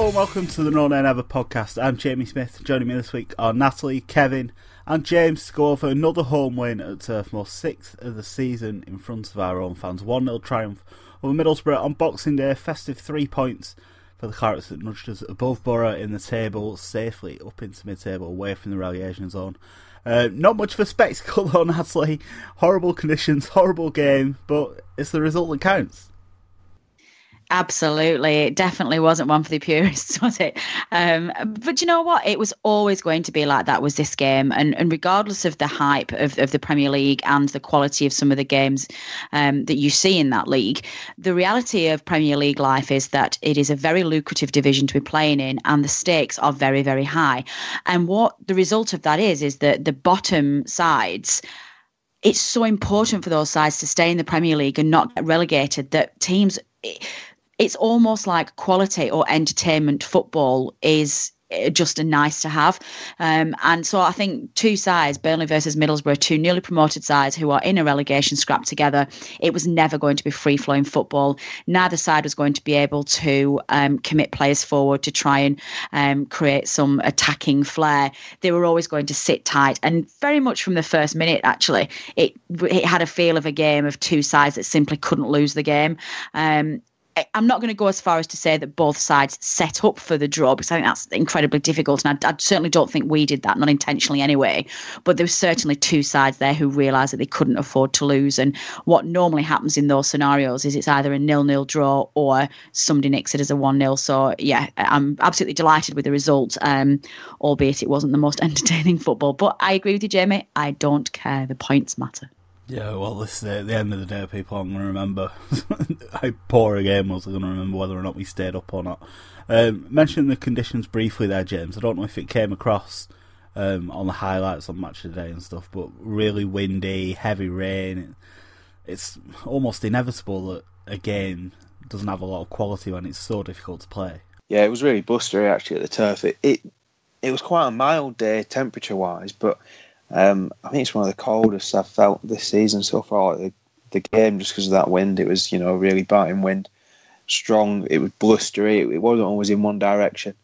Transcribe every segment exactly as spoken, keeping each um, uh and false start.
Hello and welcome to the No Nay Never podcast. I'm Jamie Smith. Joining me this week are Natalie, Kevin and James to go over another home win at Turf Moor, sixth of the season in front of our own fans. one nil triumph over Middlesbrough on Boxing Day. Festive three points for the Clarets that nudged us above Borough in the table, safely up into mid-table, away from the relegation zone. Uh, not much of a spectacle though, Natalie. Horrible conditions, horrible game, but it's the result that counts. Absolutely. It definitely wasn't one for the purists, was it? Um, but you know what? It was always going to be like that, was this game. And, and regardless of the hype of, of the Premier League and the quality of some of the games um, that you see in that league, the reality of Premier League life is that it is a very lucrative division to be playing in, and the stakes are very, very high. And what the result of that is, is that the bottom sides, it's so important for those sides to stay in the Premier League and not get relegated that teams... It, It's almost like quality or entertainment football is just a nice to have. Um, and so I think two sides, Burnley versus Middlesbrough, two newly promoted sides who are in a relegation scrap together, it was never going to be free-flowing football. Neither side was going to be able to um, commit players forward to try and um, create some attacking flair. They were always going to sit tight. And very much from the first minute, actually, it, it had a feel of a game of two sides that simply couldn't lose the game. Um, I'm not going to go as far as to say that both sides set up for the draw, because I think that's incredibly difficult. And I, I certainly don't think we did that, not intentionally anyway. But there were certainly two sides there who realised that they couldn't afford to lose. And what normally happens in those scenarios is it's either a nil-nil draw or somebody nicks it as a one nil. So, yeah, I'm absolutely delighted with the result, um, albeit it wasn't the most entertaining football. But I agree with you, Jamie. I don't care. The points matter. Yeah, well, this is at the end of the day, people aren't going to remember how poor a game was. They're going to remember whether or not we stayed up or not. Um, mentioning the conditions briefly there, James. I don't know if it came across um, on the highlights on Match of the Day and stuff, but really windy, heavy rain. It's almost inevitable that a game doesn't have a lot of quality when it's so difficult to play. Yeah, it was really blustery actually at the turf. It it, it was quite a mild day temperature-wise, but Um, I think it's one of the coldest I've felt this season so far. The, the game, just because of that wind, it was, you know, really biting wind, strong. It was blustery. It, it wasn't always in one direction,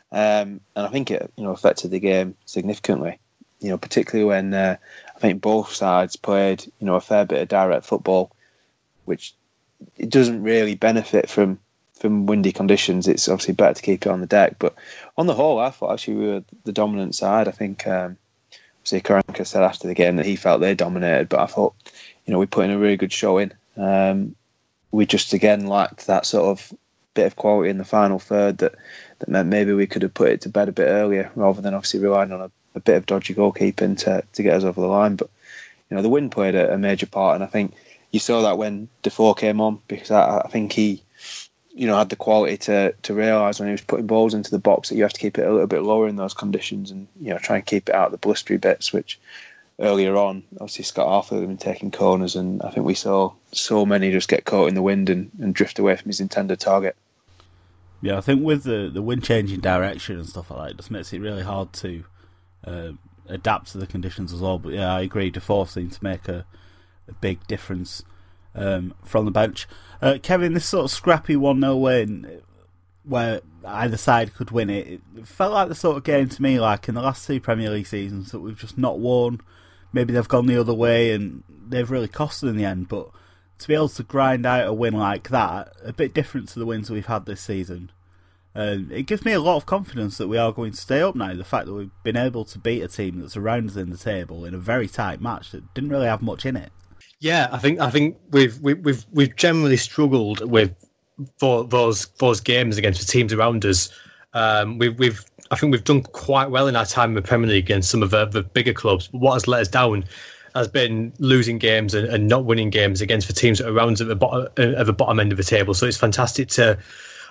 um, and I think it, you know, affected the game significantly. You know, particularly when uh, I think both sides played, you know, a fair bit of direct football, which it doesn't really benefit from from windy conditions. It's obviously better to keep it on the deck, but on the whole, I thought actually we were the dominant side. I think. Um, See, Karanka said after the game that he felt they dominated, but I thought, you know, we put in a really good showing. Um, we just again lacked that sort of bit of quality in the final third that, that meant maybe we could have put it to bed a bit earlier rather than obviously relying on a, a bit of dodgy goalkeeping to to get us over the line. But you know, the wind played a, a major part, and I think you saw that when Defoe came on, because I, I think he, you know, had the quality to to realise when he was putting balls into the box that you have to keep it a little bit lower in those conditions, and you know, try and keep it out of the blustery bits. Which earlier on, obviously Scott Arthur had been taking corners, and I think we saw so many just get caught in the wind and, and drift away from his intended target. Yeah, I think with the the wind changing direction and stuff like that, it just makes it really hard to uh, adapt to the conditions as well. But yeah, I agree. Defoe seemed to make a, a big difference um, from the bench. Uh, Kevin, this sort of scrappy one nil win where either side could win it, it felt like the sort of game to me, like in the last two Premier League seasons, that we've just not won. Maybe they've gone the other way and they've really cost us in the end, but to be able to grind out a win like that, a bit different to the wins we've had this season, um, it gives me a lot of confidence that we are going to stay up now. The fact that we've been able to beat a team that's around us in the table in a very tight match that didn't really have much in it. Yeah, I think I think we've we've we've, we've generally struggled with for those those games against the teams around us. Um, we've we've I think we've done quite well in our time in the Premier League against some of the, the bigger clubs. But what has let us down has been losing games and, and not winning games against the teams that are around us at the bottom at the bottom end of the table. So it's fantastic to.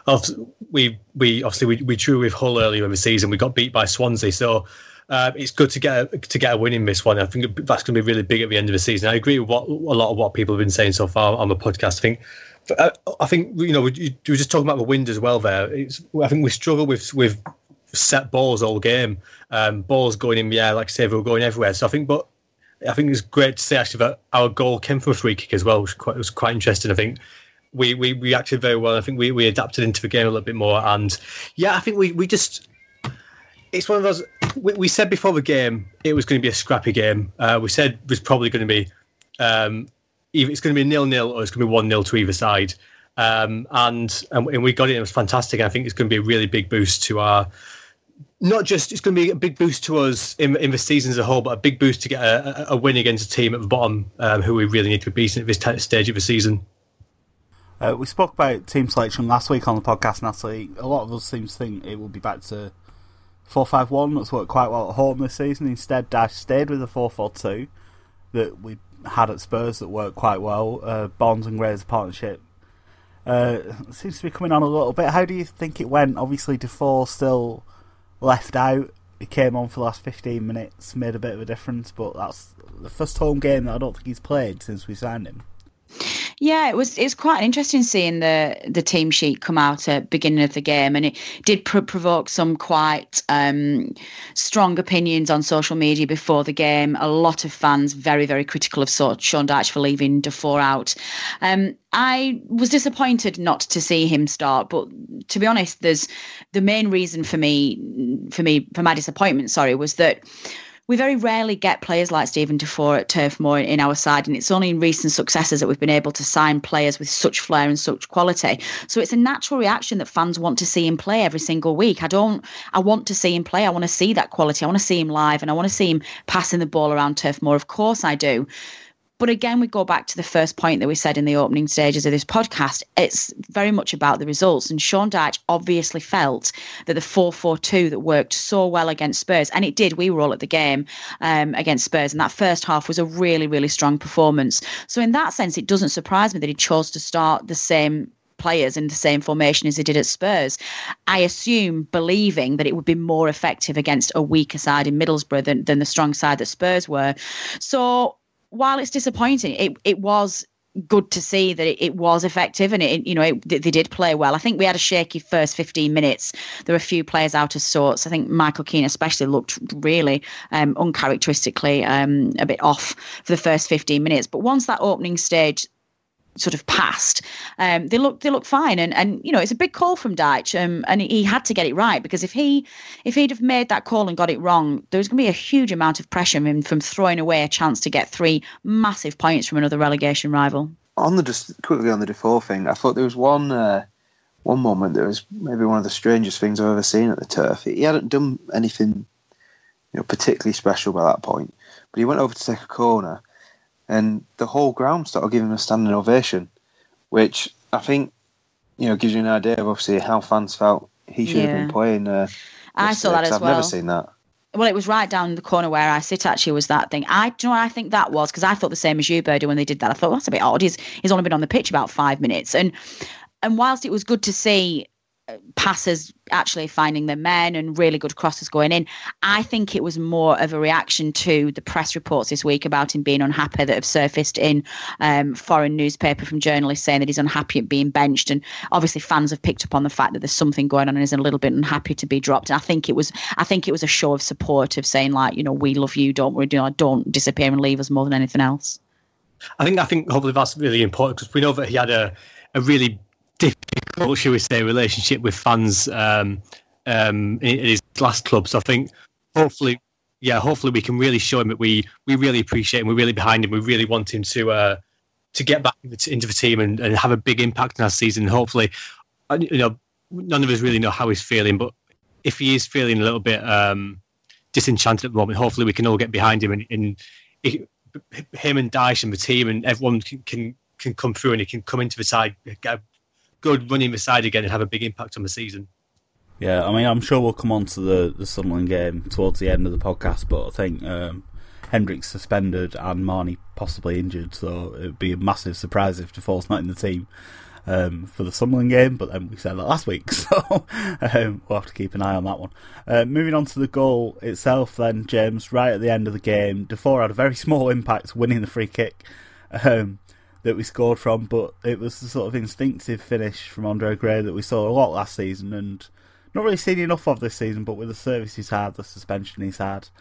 We we obviously we, we drew with Hull earlier in the season. We got beat by Swansea, so. Uh, it's good to get a, to get a win in this one. I think that's going to be really big at the end of the season. I agree with what a lot of what people have been saying so far on the podcast. I think, uh, I think you know, we, we were just talking about the wind as well. There, it's, I think we struggle with with set balls all game. Um, balls going in the air, like I say, they were going everywhere. So I think, but I think it's great to say actually that our goal came from a free kick as well, which was quite, was quite interesting. I think we, we reacted very well. I think we, we adapted into the game a little bit more. And yeah, I think we, we just, it's one of those, we, we said before the game, it was going to be a scrappy game. Uh, we said it was probably going to be, um, either it's going to be nil-nil or it's going to be one-nil to either side. Um, and, and we got it. It was fantastic. I think it's going to be a really big boost to our, not just, it's going to be a big boost to us in, in the season as a whole, but a big boost to get a, a win against a team at the bottom um, who we really need to be beating at this t- stage of the season. Uh, we spoke about team selection last week on the podcast, Natalie. A lot of us seem to think it will be back to four five one. That's worked quite well at home this season. Instead, Dash stayed with the four four two that we had at Spurs that worked quite well. Uh, Bonds and Gray's partnership uh, seems to be coming on a little bit. How do you think it went? Obviously, Defoe still left out. He came on for the last fifteen minutes, made a bit of a difference, but that's the first home game that I don't think he's played since we signed him. Yeah, it was it was quite interesting seeing the the team sheet come out at the beginning of the game, and it did pr- provoke some quite um, strong opinions on social media before the game. A lot of fans very, very critical of Sean Dyche for leaving Defoe out. Um, I was disappointed not to see him start, but to be honest, there's the main reason for me for me for my disappointment. Sorry, was that we very rarely get players like Stephen Defoe at Turf Moor in our side, and it's only in recent successes that we've been able to sign players with such flair and such quality. So it's a natural reaction that fans want to see him play every single week. I don't. I want to see him play. I want to see that quality. I want to see him live, and I want to see him passing the ball around Turf Moor. Of course I do. But again, we go back to the first point that we said in the opening stages of this podcast. It's very much about the results. And Sean Dyche obviously felt that the four four two that worked so well against Spurs, and it did, we were all at the game um, against Spurs, and that first half was a really, really strong performance. So in that sense, it doesn't surprise me that he chose to start the same players in the same formation as he did at Spurs. I assume believing that it would be more effective against a weaker side in Middlesbrough than, than the strong side that Spurs were. So while it's disappointing, it, it was good to see that it, it was effective, and it, you know, it, they did play well. I think we had a shaky first fifteen minutes. There were a few players out of sorts. I think Michael Keane especially looked really um, uncharacteristically um, a bit off for the first fifteen minutes. But once that opening stage sort of passed, um, they look they look fine, and and you know, it's a big call from Dyche, um, and he had to get it right, because if he if he'd have made that call and got it wrong, there was going to be a huge amount of pressure on him from throwing away a chance to get three massive points from another relegation rival. On the just quickly on the Defoe thing, I thought there was one uh, one moment that was maybe one of the strangest things I've ever seen at the Turf. He hadn't done anything, you know, particularly special by that point, but he went over to take a corner, and the whole ground started giving him a standing ovation, which I think, you know, gives you an idea of obviously how fans felt he should Yeah. have been playing. Uh, I saw that as I've well. never seen that. Well, it was right down the corner where I sit, actually, was that thing. I do you know what I think that was, because I thought the same as you, Birdie, when they did that. I thought, well, that's a bit odd. He's, he's only been on the pitch about five minutes. And and whilst it was good to see passers actually finding their men and really good crosses going in, I think it was more of a reaction to the press reports this week about him being unhappy that have surfaced in um, foreign newspaper from journalists saying that he's unhappy at being benched, and obviously fans have picked up on the fact that there's something going on and is a little bit unhappy to be dropped. And I think it was I think it was a show of support, of saying, like, you know, we love you, don't worry, don't disappear and leave us, more than anything else. I think I think hopefully that's really important, because we know that he had a, a really difficult, shall we say, relationship with fans um, um, in, in his last club. So I think hopefully, yeah, hopefully we can really show him that we we really appreciate him, we're really behind him, we really want him to uh, to get back into the team and, and have a big impact in our season. And hopefully, you know, none of us really know how he's feeling, but if he is feeling a little bit um, disenchanted at the moment, hopefully we can all get behind him, and, and it, him and Dyche and the team and everyone can, can can come through, and he can come into the side, get a good running the side again, and have a big impact on the season. Yeah, I mean, I'm sure we'll come on to the, the Sunderland game towards the end of the podcast, but I think um, Hendrick's suspended and Marnie possibly injured, so it would be a massive surprise if Defoe's not in the team um, for the Sunderland game, but then we said that last week, so um, we'll have to keep an eye on that one. Uh, moving on to the goal itself then, James, right at the end of the game, Defoe had a very small impact winning the free kick um, that we scored from, but it was the sort of instinctive finish from Andre Gray that we saw a lot last season, and not really seen enough of this season, but with the service he's had, the suspension he's had,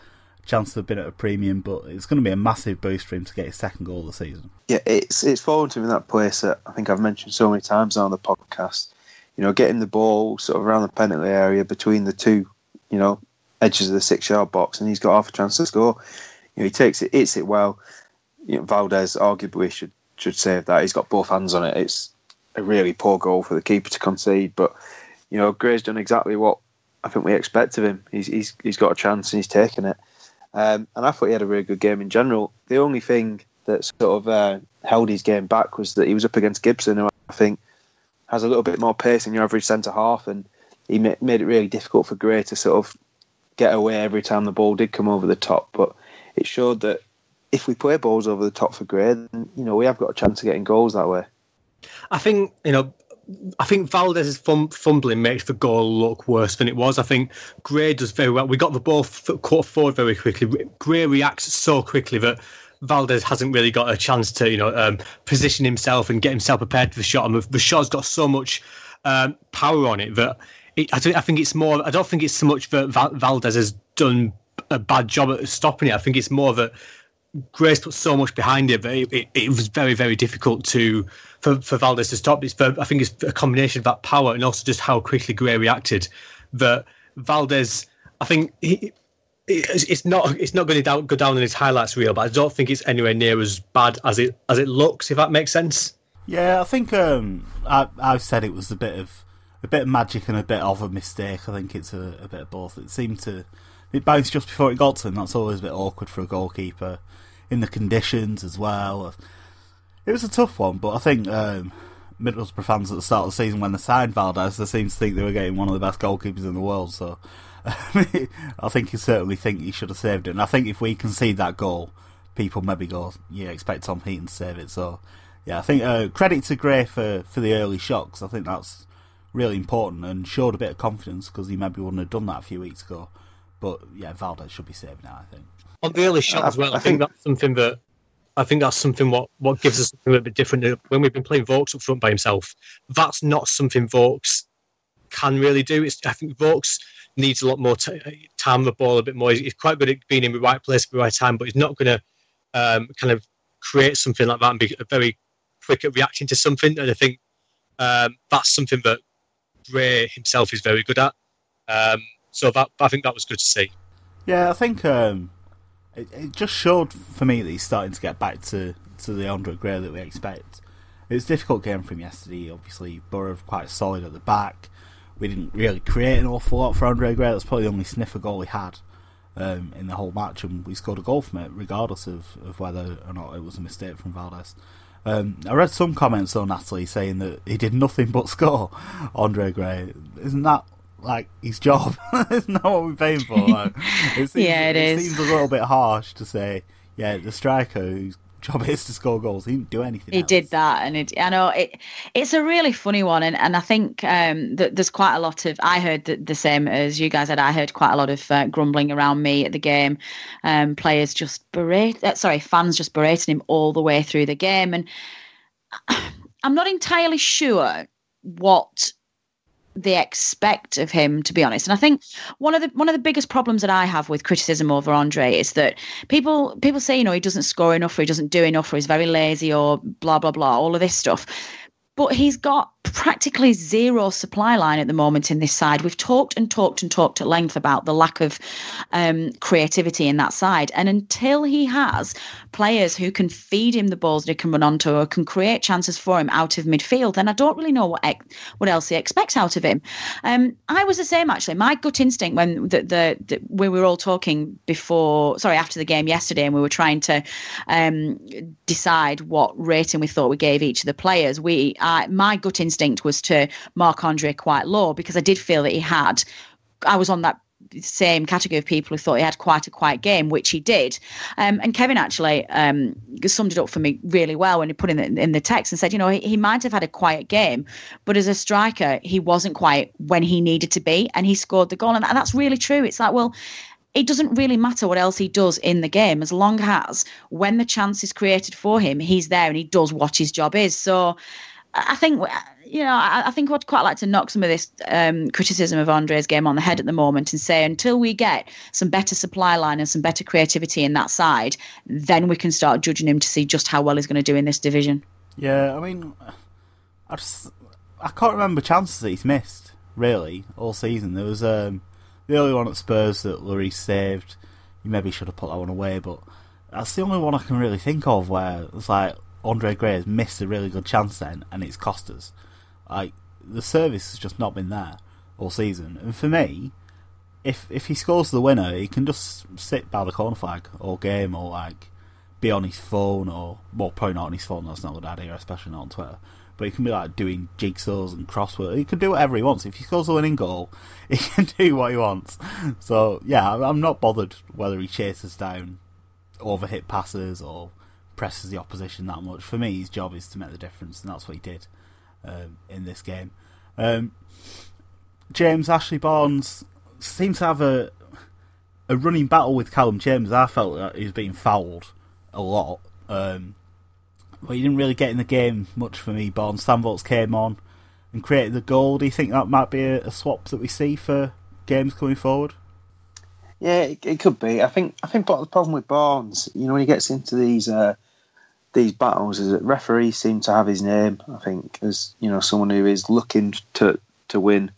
chance to have been at a premium, but it's going to be a massive boost for him to get his second goal of the season. Yeah, it's it's fallen to him in that place that I think I've mentioned so many times on the podcast. You know, getting the ball sort of around the penalty area between the two, you know, edges of the six-yard box, and he's got half a chance to score. You know, he takes it, hits it well. You know, Valdez arguably should should save that. He's got both hands on it. It's a really poor goal for the keeper to concede, but you know, Gray's done exactly what I think we expect of him. He's he's he's got a chance and he's taken it. Um, and I thought he had a really good game in general. The only thing that sort of uh, held his game back was that he was up against Gibson, who I think has a little bit more pace than your average centre half, and he made, made it really difficult for Gray to sort of get away every time the ball did come over the top. But it showed that if we play balls over the top for Gray, then you know we have got a chance of getting goals that way. I think you know. I think Valdez's fum- fumbling makes the goal look worse than it was. I think Gray does very well. We got the ball f- caught forward very quickly. Gray reacts so quickly that Valdez hasn't really got a chance to, you know, um, position himself and get himself prepared for the shot. And the shot's got so much um, power on it that it, I, don't, I think it's more. I don't think it's so much that Val- Valdez has done a bad job at stopping it. I think it's more that Gray's put so much behind it that it, it, it was very, very difficult to for, for Valdez to stop. It's for, I think it's a combination of that power and also just how quickly Gray reacted. That Valdez, I think he, it's, it's not it's not going to go down in his highlights reel, but I don't think it's anywhere near as bad as it as it looks. If that makes sense. Yeah, I think um, I, I've said it was a bit of a bit of magic and a bit of a mistake. I think it's a, a bit of both. It seemed to it bounced just before it got to him. That's always a bit awkward for a goalkeeper. In the conditions as well. It was a tough one, but I think um, Middlesbrough fans at the start of the season, when they signed Valdez, they seemed to think they were getting one of the best goalkeepers in the world. So I think you certainly think he should have saved it. And I think if we concede that goal, people maybe go, yeah, expect Tom Heaton to save it. So yeah, I think uh, credit to Gray for, for the early shots. I think that's really important and showed a bit of confidence because he maybe wouldn't have done that a few weeks ago. But yeah, Valdez should be saved now, I think. On the early shot as well, I, I think, think that's something that I think that's something what, what gives us something a bit different. When we've been playing Vokes up front by himself, that's not something Vokes can really do. It's, I think Vokes needs a lot more t- time the ball a bit more. He's, he's quite good at being in the right place at the right time, but he's not going to um, kind of create something like that and be very quick at reacting to something. And I think um, that's something that Gray himself is very good at. Um, so that I think that was good to see. Yeah, I think. Um... It, it just showed for me that he's starting to get back to, to the Andre Gray that we expect. It was a difficult game for him yesterday. Obviously, Borough quite solid at the back. We didn't really create an awful lot for Andre Gray. That's probably the only sniffer goal he had um, in the whole match, and we scored a goal from it, regardless of, of whether or not it was a mistake from Valdez. Um, I read some comments though, Natalie, saying that he did nothing but score Andre Gray. Isn't that like his job? Isn't that what we're paying for? Like, it seems, yeah, it, it is. seems a little bit harsh to say, yeah, the striker whose job is to score goals, he didn't do anything He else. did that, and it, I know it. It's a really funny one, and, and I think um, that there's quite a lot of. I heard the, the same as you guys had. I heard quite a lot of uh, grumbling around me at the game. Um, players just berate. Uh, sorry, fans just berating him all the way through the game, and I'm not entirely sure what they expect of him, to be honest. And I think one of the one of the biggest problems that I have with criticism over Andre is that people people say, you know, he doesn't score enough, or he doesn't do enough, or he's very lazy, or blah blah blah, all of this stuff. But he's got practically zero supply line at the moment in this side. We've talked and talked and talked at length about the lack of um, creativity in that side. And until he has players who can feed him the balls that he can run onto or can create chances for him out of midfield, then I don't really know what ex- what else he expects out of him. Um, I was the same, actually. My gut instinct when the, the, the we were all talking before, sorry, after the game yesterday, and we were trying to um, decide what rating we thought we gave each of the players, we I, my gut instinct was to mark Andre quite low, because I did feel that he had, I was on that same category of people who thought he had quite a quiet game, which he did. Um, and Kevin actually um, summed it up for me really well when he put in the, in the text and said, you know, he, he might have had a quiet game, but as a striker, he wasn't quiet when he needed to be, and he scored the goal. And, and that's really true. It's like, well, it doesn't really matter what else he does in the game, as long as when the chance is created for him, he's there and he does what his job is. So I think, you know, I, I think I'd quite like to knock some of this um, criticism of Andre's game on the head at the moment and say until we get some better supply line and some better creativity in that side, then we can start judging him to see just how well he's going to do in this division. Yeah, I mean, I just I can't remember chances that he's missed, really, all season. There was um, the only one at Spurs that Lloris saved. You maybe should have put that one away, but that's the only one I can really think of where it's like Andre Gray has missed a really good chance then, and it's cost us. Like, the service has just not been there all season. And for me, if if he scores the winner, he can just sit by the corner flag all game, or like be on his phone, or well, probably not on his phone. That's not a good idea, especially not on Twitter. But he can be like doing jigsaws and crosswords. He can do whatever he wants. If he scores a winning goal, he can do what he wants. So yeah, I'm not bothered whether he chases down overhit passes or presses the opposition that much. For me, his job is to make the difference, and that's what he did um, in this game. Um, James Ashley Barnes seems to have a a running battle with Callum Chambers. I felt that he was being fouled a lot, um, but he didn't really get in the game much for me. Barnes Stamvolts came on and created the goal. Do you think that might be a, a swap that we see for games coming forward? Yeah, it, it could be. I think I think part of the problem with Barnes, you know, when he gets into these uh, these battles, is that referees seem to have his name. I think as you know, someone who is looking to to win,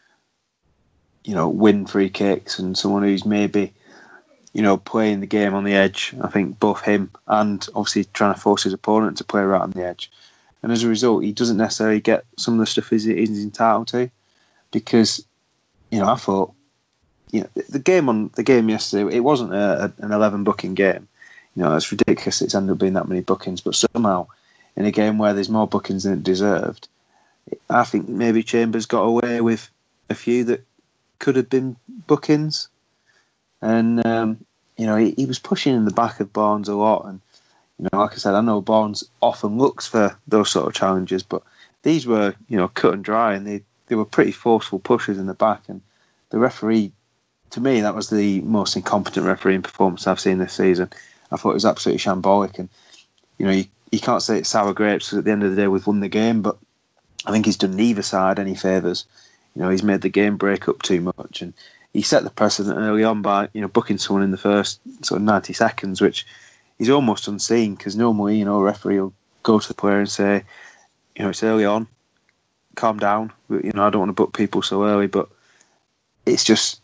you know, win free kicks, and someone who's maybe, you know, playing the game on the edge. I think both him and obviously trying to force his opponent to play right on the edge, and as a result, he doesn't necessarily get some of the stuff he's, he's entitled to, because, you know, I thought. You know, the game on the game yesterday, it wasn't a, a, an eleven booking game. You know, it's ridiculous it's ended up being that many bookings. But somehow, in a game where there's more bookings than it deserved, I think maybe Chambers got away with a few that could have been bookings. And um, you know, he, he was pushing in the back of Barnes a lot. And you know, like I said, I know Barnes often looks for those sort of challenges, but these were, you know, cut and dry, and they they were pretty forceful pushes in the back. And the referee. To me, that was the most incompetent refereeing performance I've seen this season. I thought it was absolutely shambolic, and you know, you, you can't say it's sour grapes because at the end of the day we've won the game, but I think he's done neither side any favours. You know, he's made the game break up too much, and he set the precedent early on by, you know, booking someone in the first sort of ninety seconds, which is almost unseen because normally, you know, a referee will go to the player and say, you know, it's early on, calm down. You know, I don't want to book people so early, but it's just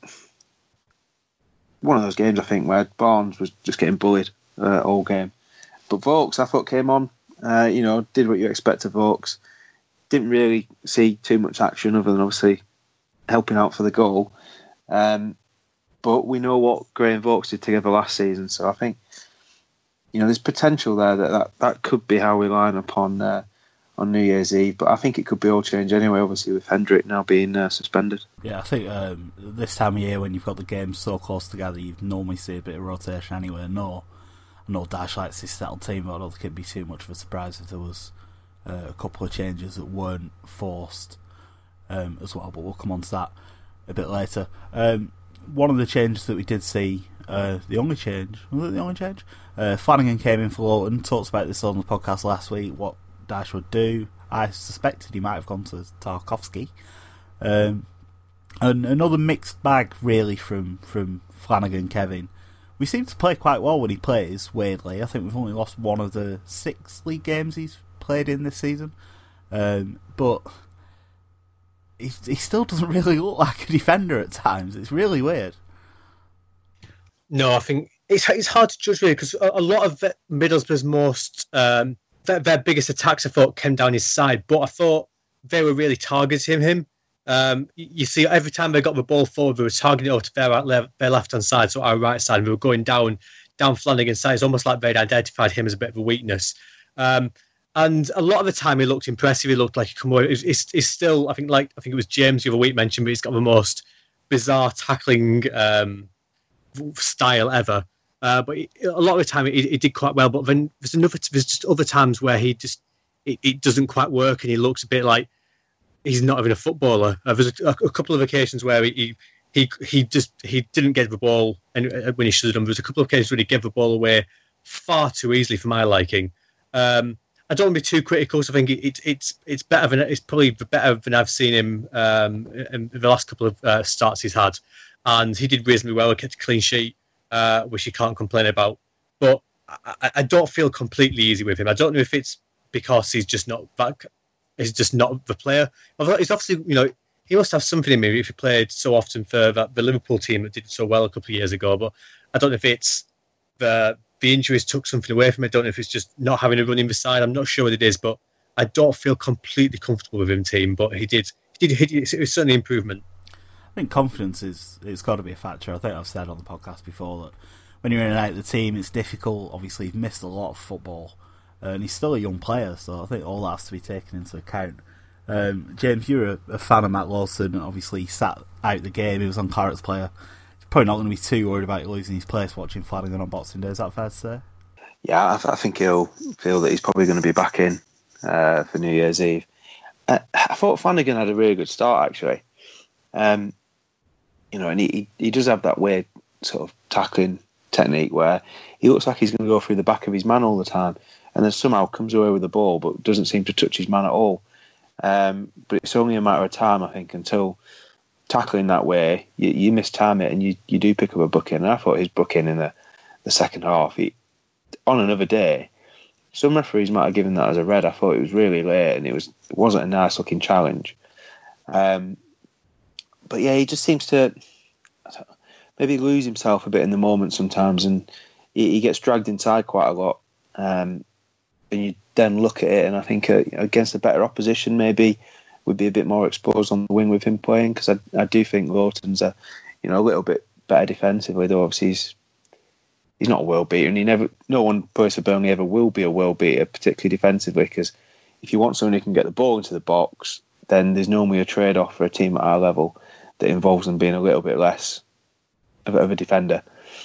one of those games, I think, where Barnes was just getting bullied uh, all game. But Vokes, I thought, came on, uh, you know, did what you expect of Vokes. Didn't really see too much action other than obviously helping out for the goal. Um, but we know what Gray and Vokes did together last season, so I think, you know, there's potential there that that, that could be how we line up on uh, on New Year's Eve, but I think it could be all change anyway, obviously with Hendrick now being uh, suspended. Yeah, I think um, this time of year when you've got the games so close together, you normally see a bit of rotation anyway. No, I know Dash likes his settled team, but I don't think it'd be too much of a surprise if there was uh, a couple of changes that weren't forced um, as well, but we'll come on to that a bit later. Um, one of the changes that we did see, uh, the only change, was it the only change? Uh, Flanagan came in for Lowton, talked about this on the podcast last week, what Dash would do. I suspected he might have gone to Tarkowski. Um, and another mixed bag, really, from, from Flanagan, Kevin. We seem to play quite well when he plays, weirdly. I think we've only lost one of the six league games he's played in this season. Um, but he, he still doesn't really look like a defender at times. It's really weird. No, I think it's it's hard to judge, really, because a, a lot of Middlesbrough's most... Um, Their, their biggest attacks, I thought, came down his side, but I thought they were really targeting him. Um, you see, every time they got the ball forward, they were targeting it over to their, right, their left-hand side, so our right side, and we were going down down Flanagan's side. It's almost like they'd identified him as a bit of a weakness. Um, and a lot of the time, he looked impressive. He looked like he could come away. He's, he's still, I think, like I think it was James the other week mentioned, but he's got the most bizarre tackling um, style ever. Uh, but he, a lot of the time, he, he did quite well. But then there's another, there's just other times where he just it, it doesn't quite work, and he looks a bit like he's not even a footballer. Uh, there's a, a couple of occasions where he he he just he didn't get the ball, and when he should have done. There's a couple of occasions where he gave the ball away far too easily for my liking. Um, I don't want to be too critical. So I think it, it, it's it's better than it's probably better than I've seen him um, in the last couple of uh, starts he's had, and he did reasonably well. He kept a clean sheet, uh, which you can't complain about. But I, I don't feel completely easy with him. I don't know if it's because he's just not back. He's just not the player. He's obviously, you know, he must have something in him if he played so often for that, the Liverpool team that did so well a couple of years ago. But I don't know if it's the the injuries took something away from it. I don't know if it's just not having a run in the side. I'm not sure what it is, but I don't feel completely comfortable with him, team. But he did, he did, he did it was certainly improvement. I think confidence is it's got to be a factor. I think I've said on the podcast before that when you're in and out of the team, it's difficult. Obviously, he's missed a lot of football, uh, and he's still a young player, so I think all that has to be taken into account. Um, James, you're a, a fan of Matt Lawson, and obviously he sat out the game. He was on Claret's player. Probably not going to be too worried about losing his place watching Flanagan on Boxing Day. Is that fair to say? Yeah, I, th- I think he'll feel that he's probably going to be back in uh, for New Year's Eve. Uh, I thought Flanagan had a really good start, actually. Um, you know, and he, he he does have that weird sort of tackling technique where he looks like he's going to go through the back of his man all the time, and then somehow comes away with the ball, but doesn't seem to touch his man at all. Um, but it's only a matter of time, I think, until tackling that way, you, you mistime it and you, you do pick up a booking. And I thought his booking in the, the second half, he, on another day, some referees might have given that as a red. I thought it was really late and it, was, it wasn't a nice looking challenge. Um, but yeah, he just seems to maybe lose himself a bit in the moment sometimes, and he, he gets dragged inside quite a lot. Um, and you then look at it, and I think uh, against a better opposition, maybe would be a bit more exposed on the wing with him playing, because I, I do think Lawton's a you know a little bit better defensively, though obviously he's he's not a world beater, and he never no one plays for Burnley ever will be a world beater, particularly defensively, because if you want someone who can get the ball into the box, then there's normally a trade off for a team at our level that involves them being a little bit less of, of a defender.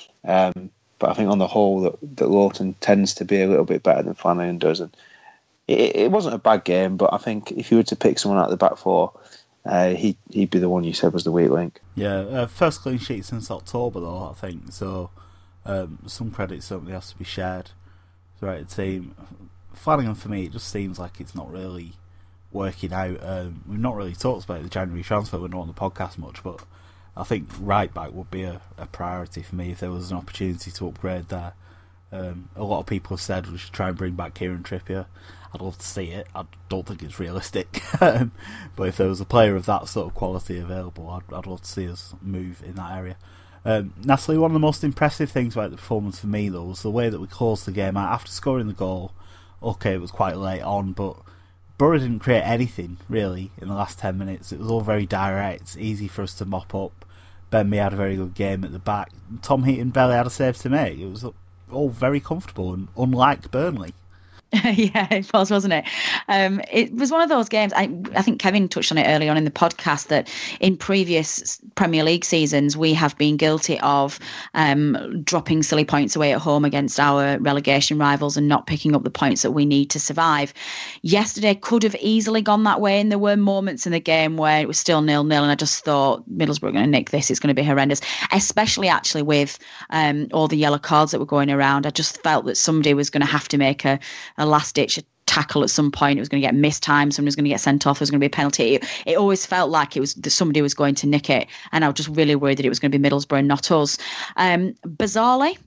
Um, but I think on the whole that, that Lawton tends to be a little bit better than Flanagan does, and It, it wasn't a bad game, but I think if you were to pick someone out of the back four, uh, he, he'd be the one you said was the weak link. Yeah, uh, first clean sheet since October, though, I think. So um, some credit certainly has to be shared throughout the team. Flanagan, for me, it just seems like it's not really working out. Um, we've not really talked about the January transfer. We're not on the podcast much, but I think right back would be a, a priority for me if there was an opportunity to upgrade there. Um, a lot of people have said we should try and bring back Kieran Trippier. I'd love to see it. I don't think it's realistic. um, but if there was a player of that sort of quality available, I'd, I'd love to see us move in that area. Um, Natalie, one of the most impressive things about the performance for me, though, was the way that we closed the game out. After scoring the goal, okay, it was quite late on, but Borough didn't create anything, really, in the last ten minutes. It was all very direct, easy for us to mop up. Ben Mee had a very good game at the back. Tom Heaton barely had a save to make. It was all very comfortable and unlike Burnley. Yeah, it was, wasn't it? Um, it was one of those games. I, I think Kevin touched on it early on in the podcast that in previous Premier League seasons we have been guilty of um, dropping silly points away at home against our relegation rivals and not picking up the points that we need to survive. Yesterday could have easily gone that way, and there were moments in the game where it was still nil-nil, and I just thought Middlesbrough are going to nick this. It's going to be horrendous, especially actually with um, all the yellow cards that were going around. I just felt that somebody was going to have to make a a last-ditch tackle at some point. It was going to get missed time. Someone was going to get sent off. There was going to be a penalty. It, it always felt like it was that somebody was going to nick it, and I was just really worried that it was going to be Middlesbrough and not us. Um, bizarrely,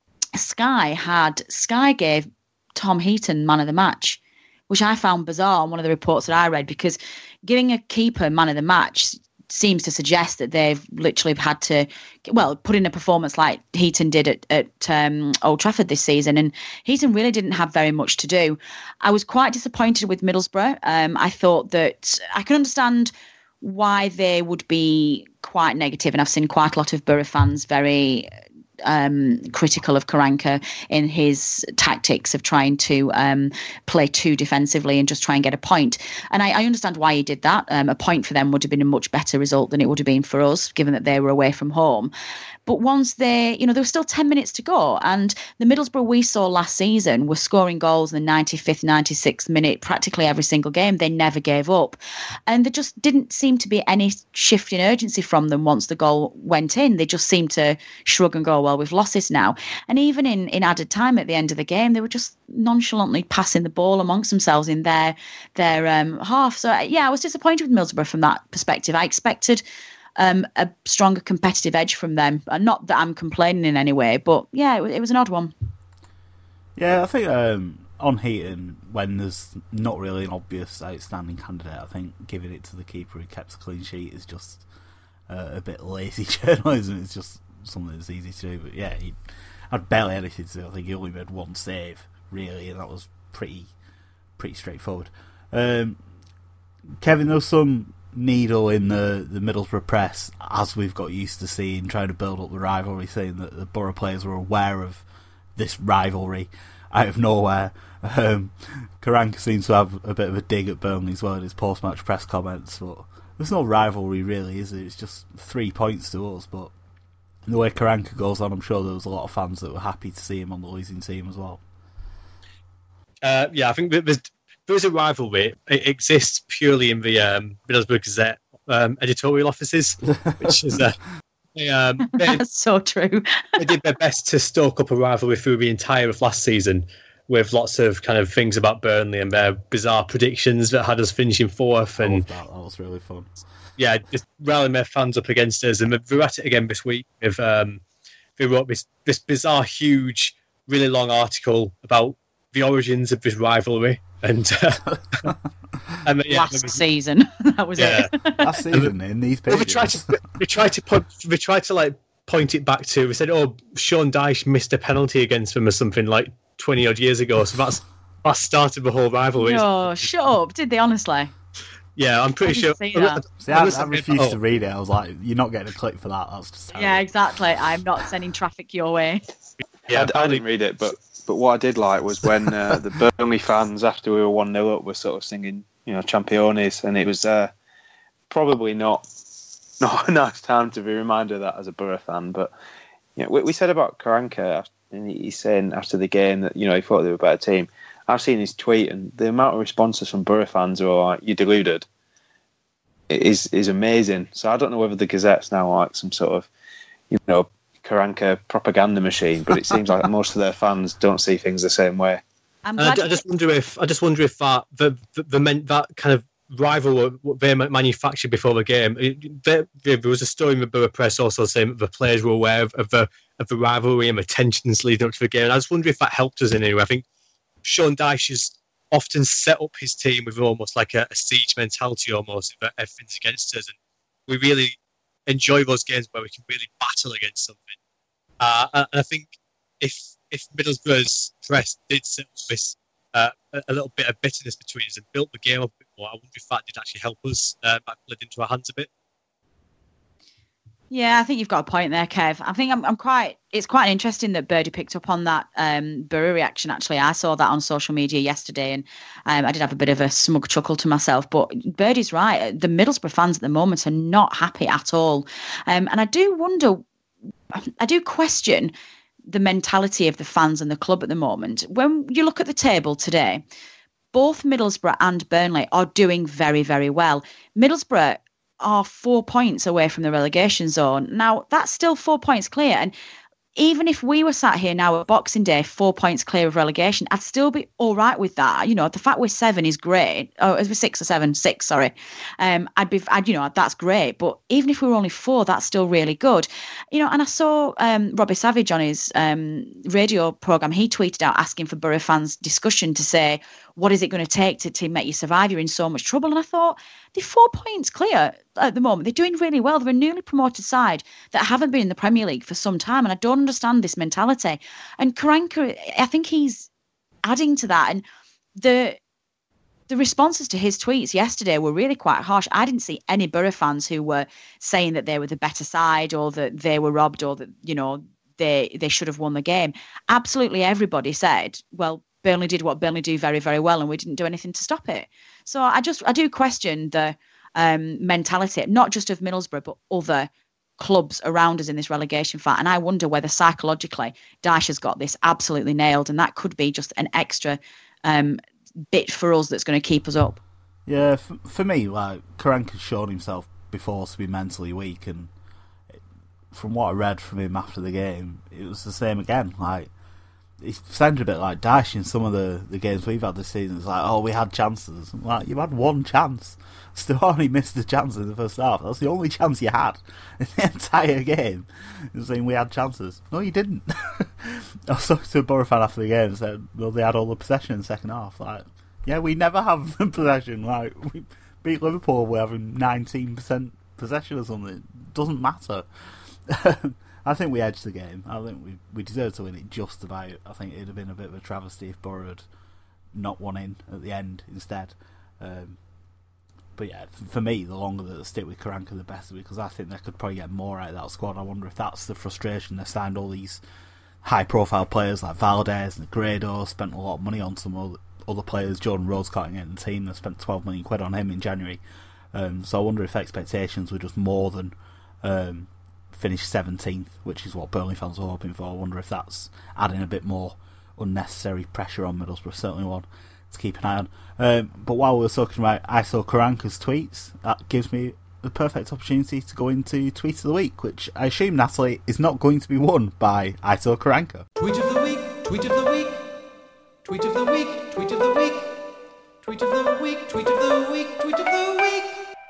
Sky had Sky gave Tom Heaton man of the match, which I found bizarre on one of the reports that I read, because giving a keeper man of the match seems to suggest that they've literally had to, well, put in a performance like Heaton did at, at um, Old Trafford this season, and Heaton really didn't have very much to do. I was quite disappointed with Middlesbrough. Um, I thought that I can understand why they would be quite negative, and I've seen quite a lot of Borough fans very um, critical of Karanka in his tactics of trying to um, play too defensively and just try and get a point. And I, I understand why he did that. Um, a point for them would have been a much better result than it would have been for us, given that they were away from home. But once they, you know, there was still ten minutes to go, and the Middlesbrough we saw last season were scoring goals in the ninety-fifth, ninety-sixth minute, practically every single game. They never gave up. And there just didn't seem to be any shift in urgency from them once the goal went in. They just seemed to shrug and go, well, well with losses now. And even in, in added time at the end of the game, they were just nonchalantly passing the ball amongst themselves in their their um, half. So, yeah, I was disappointed with Middlesbrough from that perspective. I expected um, a stronger competitive edge from them. Not that I'm complaining in any way, but, yeah, it, it was an odd one. Yeah, I think um, on Heaton, when there's not really an obvious outstanding candidate, I think giving it to the keeper who kept a clean sheet is just uh, a bit lazy journalism. It's just something that's easy to do. But yeah, he had barely anything to do. I think he only made one save, really, and that was pretty pretty straightforward. Um, Kevin, there's some needle in the, the Middlesbrough press, as we've got used to seeing, trying to build up the rivalry, saying that the Borough players were aware of this rivalry out of nowhere. Um, Karanka seems to have a bit of a dig at Burnley as well in his post-match press comments, but there's no rivalry really, is it? It's just three points to us, but the way Karanka goes on, I'm sure there was a lot of fans that were happy to see him on the losing team as well. Uh, yeah, I think there's, there's a rivalry. It exists purely in the um, Middlesbrough Gazette um, editorial offices, which is... Uh, They, um, they, That's so true. They did their best to stoke up a rivalry through the entire of last season, with lots of kind of things about Burnley and their bizarre predictions that had us finishing fourth. And I love that. That was really fun. Yeah, just rallying their fans up against us. And they're at it again this week. With, um, they wrote this, this bizarre, huge, really long article about the origins of this rivalry. And, uh, and yeah, last was, season, that was yeah. it. Last season in these pages. Well, they tried to, they tried to put, they tried to like point it back to. We said, "Oh, Sean Dyche missed a penalty against them or something like twenty odd years ago." So that's that started the whole rivalry. No, shut up! Did they honestly? Yeah, I'm pretty sure. See, I, see, I, I refused oh. to read it. I was like, "You're not getting a click for that." That's just terrible. Yeah, exactly. I'm not sending traffic your way. Yeah, I, I didn't read it, but but what I did like was when uh, the Burnley fans, after we were one nil up, were sort of singing, you know, Championes, and it was uh, probably not not a nice time to be reminded of that as a Borough fan. But you know, we, we said about Karanka, and he's saying after the game that, you know, he thought they were a better team. I've seen his tweet, and the amount of responses from Borough fans who are like, "You're deluded," is is amazing. So I don't know whether the Gazette's now like some sort of, you know, Karanka propaganda machine, but it seems like most of their fans don't see things the same way. I'm I, I just wonder if I just wonder if that the the, the meant that kind of rival they manufactured before the game. It, there, there was a story in the Borough Press also saying that the players were aware of, of the of the rivalry and the tensions leading up to the game. And I just wonder if that helped us in any way. I think Sean Dyche has often set up his team with almost like a, a siege mentality, almost that everything's against us, and we really enjoy those games where we can really battle against something. Uh, and I think if if Middlesbrough's press did set up this uh, a little bit of bitterness between us and built the game up a bit more, I wonder if that did actually help us uh, back played into our hands a bit. Yeah, I think you've got a point there, Kev. I think I'm, I'm quite. It's quite interesting that Birdie picked up on that um, Borough reaction. Actually, I saw that on social media yesterday, and um, I did have a bit of a smug chuckle to myself. But Birdie's right. The Middlesbrough fans at the moment are not happy at all, um, and I do wonder. I do question the mentality of the fans and the club at the moment. When you look at the table today, both Middlesbrough and Burnley are doing very, very well. Middlesbrough are four points away from the relegation zone. Now, that's still four points clear. And even if we were sat here now at Boxing Day, four points clear of relegation, I'd still be all right with that. You know, the fact we're seven is great. Oh, is we six or seven? Six, sorry. Um, I'd be, I'd, you know, that's great. But even if we were only four, that's still really good. You know, and I saw um, Robbie Savage on his um, radio programme. He tweeted out asking for Borough fans' discussion to say, what is it going to take to, to make you survive? You're in so much trouble. And I thought, they're four points clear at the moment. They're doing really well. They're a newly promoted side that haven't been in the Premier League for some time. And I don't understand this mentality. And Karanka, I think he's adding to that. And the the responses to his tweets yesterday were really quite harsh. I didn't see any Borough fans who were saying that they were the better side or that they were robbed or that, you know, they they should have won the game. Absolutely everybody said, well, Burnley did what Burnley do very, very well, and we didn't do anything to stop it. So I just, I do question the um, mentality, not just of Middlesbrough, but other clubs around us in this relegation fight. And I wonder whether psychologically Dyche has got this absolutely nailed, and that could be just an extra um, bit for us that's going to keep us up. Yeah, for, for me, like Karanka's shown himself before to be mentally weak, and from what I read from him after the game, it was the same again. Like, it sounded a bit like Dyche in some of the, the games we've had this season. It's like, oh, we had chances. I'm like, you had one chance. Still only missed the chance in the first half. That's the only chance you had in the entire game. You're saying we had chances. No, you didn't. I was talking to a Borough fan after the game and said, well, they had all the possession in the second half. Like, yeah, we never have possession. Like, we beat Liverpool, we're having nineteen percent possession or something. It doesn't matter. I think we edged the game. I think we we deserved to win it just about. I think it'd have been a bit of a travesty if Borough had not won in at the end instead. Um, but yeah, for me, the longer that they stick with Karanka, the better, because I think they could probably get more out of that squad. I wonder if that's the frustration. They signed all these high-profile players like Valdez and Negredo, spent a lot of money on some other, other players. Jordan Rhodes cutting in the team. They spent twelve million quid on him in January. Um, so I wonder if expectations were just more than... Um, finished seventeenth, which is what Burnley fans were hoping for. I wonder if that's adding a bit more unnecessary pressure on Middlesbrough. Certainly one to keep an eye on. Um, but while we were talking about I S O Karanka's tweets, that gives me the perfect opportunity to go into Tweet of the Week, which I assume, Natalie, is not going to be won by I S O Karanka. Tweet of the Week, Tweet of the Week, Tweet of the Week, Tweet of the Week, Tweet of the Week, Tweet of the Week, Tweet of the Week.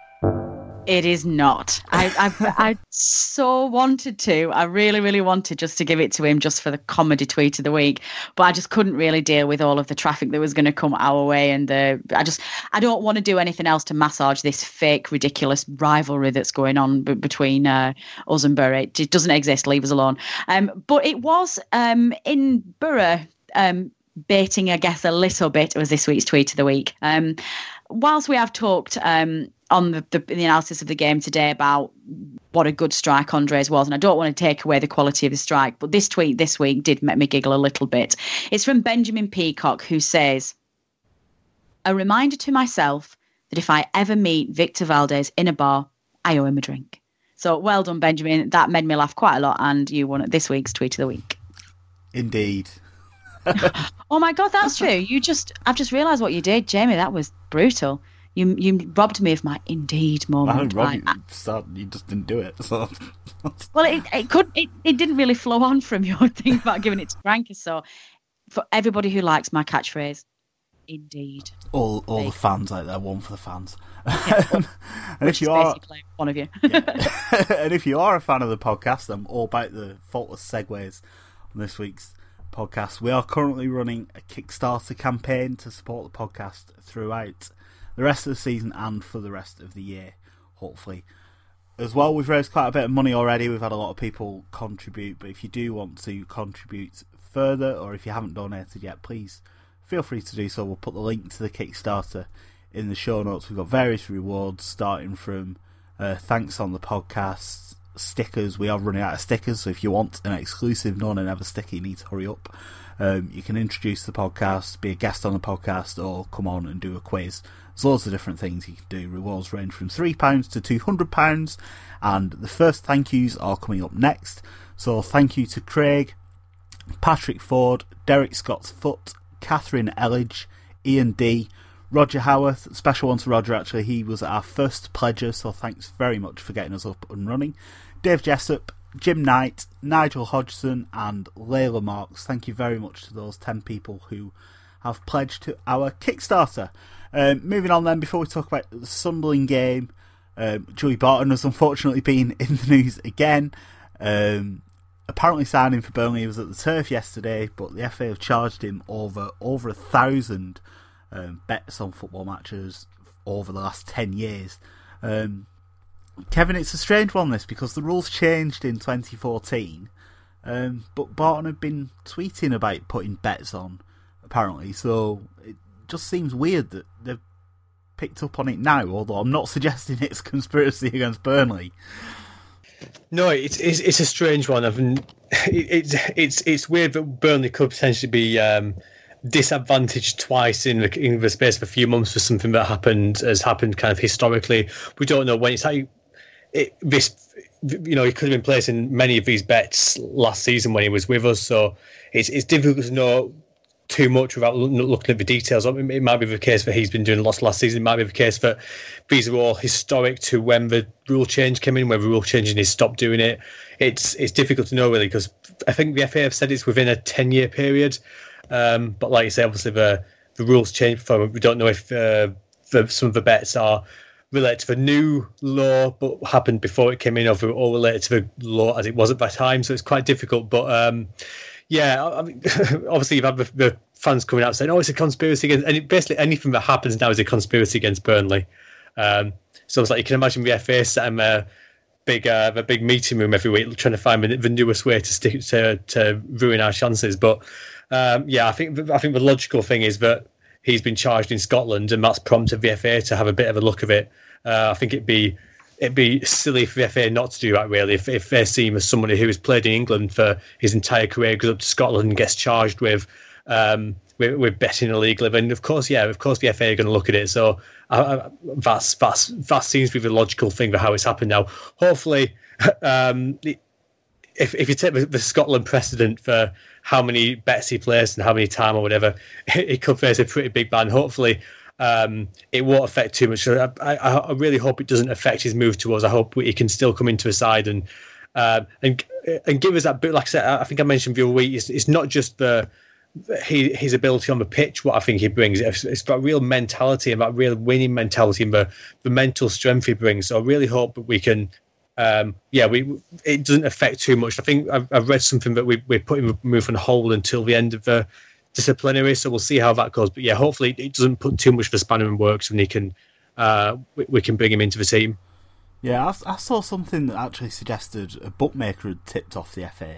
It is not. I, I I so wanted to. I really, really wanted just to give it to him just for the comedy tweet of the week. But I just couldn't really deal with all of the traffic that was going to come our way. And uh, I just, I don't want to do anything else to massage this fake, ridiculous rivalry that's going on b- between uh, us and Borough. It, it doesn't exist. Leave us alone. Um, but it was um, in Borough, um, baiting, I guess, a little bit was this week's tweet of the week. Um, whilst we have talked... Um, on the, the, the analysis of the game today about what a good strike Andres was, and I don't want to take away the quality of the strike, but this tweet this week did make me giggle a little bit. It's from Benjamin Peacock, who says, a reminder to myself that if I ever meet Victor Valdez in a bar, I owe him a drink. So well done, Benjamin. That made me laugh quite a lot, and you won this week's tweet of the week. Indeed. Oh my God, that's true. You just, I've just realised what you did, Jamie. That was brutal. You you robbed me of my indeed moment. I didn't rob I, you. Start, you just didn't do it. So. Well, it it could it, it didn't really flow on from your thing about giving it to Frankie. So, for everybody who likes my catchphrase, indeed. All all They, the fans out there, one for the fans. Yeah, well, and if you are one of you, yeah. And if you are a fan of the podcast, I'm all about the faultless segues on this week's podcast. We are currently running a Kickstarter campaign to support the podcast throughout the rest of the season and for the rest of the year, hopefully. As well, we've raised quite a bit of money already. We've had a lot of people contribute, but if you do want to contribute further, or if you haven't donated yet, please feel free to do so. We'll put the link to the Kickstarter in the show notes. We've got various rewards, starting from uh, thanks on the podcast, stickers. We are running out of stickers, so if you want an exclusive None and Ever sticker, you need to hurry up. Um, you can introduce the podcast, be a guest on the podcast, or come on and do a quiz. There's loads of different things you can do. Rewards range from three pounds to two hundred pounds, and the first thank yous are coming up next. So thank you to Craig, Patrick Ford, Derek Scott's Foot, Catherine Elledge, Ian D, Roger Howarth. Special one to Roger, actually. He was our first pledger, so thanks very much for getting us up and running. Dave Jessup, Jim Knight, Nigel Hodgson, and Layla Marks. Thank you very much to those ten people who have pledged to our Kickstarter. Um, moving on then, before we talk about the Sunderland game, um, Joey Barton has unfortunately been in the news again. Um, apparently signing for Burnley. He was at the Turf yesterday, but the F A have charged him over over a thousand um, bets on football matches over the last ten years. Um, Kevin, it's a strange one, this, because the rules changed in twenty fourteen, um, but Barton had been tweeting about putting bets on, apparently, so it just seems weird that they've picked up on it now, although I'm not suggesting it's conspiracy against Burnley. No, it's it's, it's a strange one. I've, it's it's it's weird that Burnley could potentially be um, disadvantaged twice in the, in the space of a few months for something that happened has happened kind of historically. We don't know when it's like it, this. You know, he could have been placing many of these bets last season when he was with us, so it's it's difficult to know too much without looking at the details. It might be the case that he's been doing lots last season. It might be the case that these are all historic to when the rule change came in, when the rule change and he stopped doing it. It's it's difficult to know really, because I think the F A have said it's within a ten-year period. Um, but like you say, obviously the the rules change. For we don't know if uh, the, some of the bets are related to the new law but happened before it came in, or all related to the law as it was at that time. So it's quite difficult. But um, yeah, I mean, obviously you've had the, the fans coming out saying, "Oh, it's a conspiracy against," and it, basically anything that happens now is a conspiracy against Burnley. Um, so it's like you can imagine the F A setting a big, uh, a big meeting room every week, trying to find the, the newest way to stick to to ruin our chances. But um, yeah, I think I think the logical thing is that he's been charged in Scotland, and that's prompted the F A to have a bit of a look of it. Uh, I think it'd be it'd be silly for the F A not to do that, really. If, if they see him as somebody who has played in England for his entire career, goes up to Scotland and gets charged with um, with, with betting illegally, then of course, yeah, of course the F A are going to look at it. So uh, that's that's that seems to be the logical thing for how it's happened now. Hopefully, um, if if you take the, the Scotland precedent for how many bets he placed and how many time or whatever, it, it could face a pretty big ban. Hopefully, um, it won't affect too much. So I, I, I really hope it doesn't affect his move to us. I hope he can still come into a side and uh, and and give us that bit. Like I said, I think I mentioned the other week, it's, it's not just the he, his ability on the pitch. What I think he brings, it's, it's that real mentality and that real winning mentality and the, the mental strength he brings. So I really hope that we can. Um, yeah, we it doesn't affect too much. I think I've, I've read something that we, we're putting the move on hold until the end of the disciplinary, so we'll see how that goes. But yeah, hopefully it doesn't put too much of a spanner in works, and he can uh, we, we can bring him into the team. Yeah, I, I saw something that actually suggested a bookmaker had tipped off the F A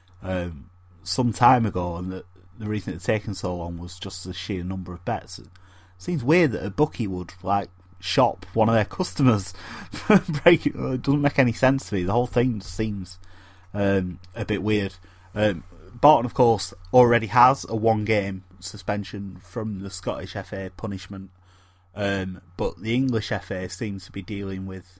um, some time ago, and that the reason it had taken so long was just the sheer number of bets. It seems weird that a bookie would like shop one of their customers for breaking. It doesn't make any sense to me. The whole thing seems um, a bit weird. Um, Barton, of course, already has a one-game suspension from the Scottish F A punishment, um, but the English F A seems to be dealing with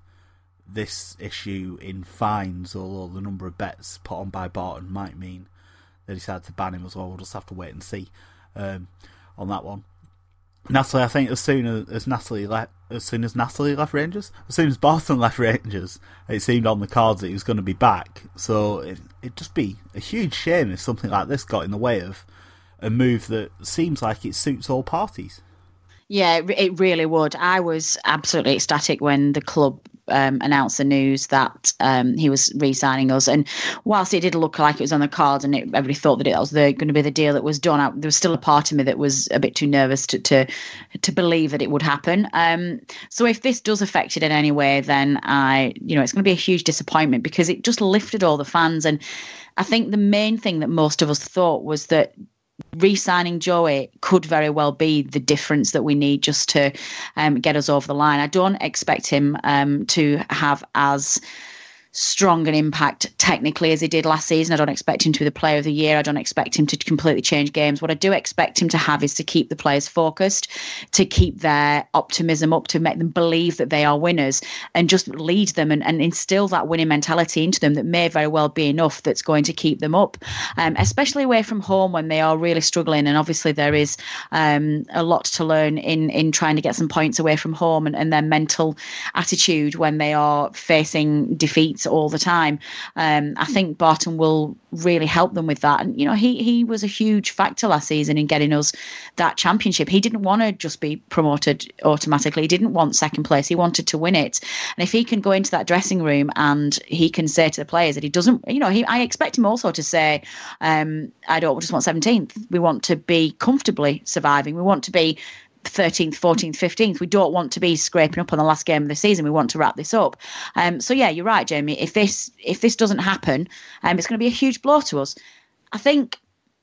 this issue in fines, although the number of bets put on by Barton might mean they decide to ban him as well. We'll just have to wait and see um, on that one. Natalie, I think as soon as, as Natalie left, as soon as Natalie left Rangers, as soon as Barton left Rangers, it seemed on the cards that he was going to be back. So it, it'd just be a huge shame if something like this got in the way of a move that seems like it suits all parties. Yeah, it really would. I was absolutely ecstatic when the club um, announced the news that um, he was re-signing us. And whilst it did look like it was on the cards and it, everybody thought that it was the, going to be the deal that was done, I, there was still a part of me that was a bit too nervous to to, to believe that it would happen. Um, so if this does affect it in any way, then I, you know, it's going to be a huge disappointment, because it just lifted all the fans. And I think the main thing that most of us thought was that re-signing Joey could very well be the difference that we need just to um, get us over the line. I don't expect him um, to have as strong an impact technically as he did last season. I don't expect him to be the player of the year. I don't expect him to completely change games. What I do expect him to have is to keep the players focused, to keep their optimism up, to make them believe that they are winners, and just lead them and, and instill that winning mentality into them that may very well be enough that's going to keep them up, um, especially away from home when they are really struggling. And obviously there is um, a lot to learn in, in trying to get some points away from home, and, and their mental attitude when they are facing defeats all the time. Um, I think Barton will really help them with that. And, you know, he he was a huge factor last season in getting us that championship. He didn't want to just be promoted automatically. He didn't want second place. He wanted to win it. And if he can go into that dressing room and he can say to the players that he doesn't, you know, he, I expect him also to say, um, I don't just want seventeenth. We want to be comfortably surviving. We want to be thirteenth, fourteenth, fifteenth. We don't want to be scraping up on the last game of the season. We want to wrap this up. Um, so yeah, you're right, Jamie. If this if this doesn't happen, um, it's going to be a huge blow to us. I think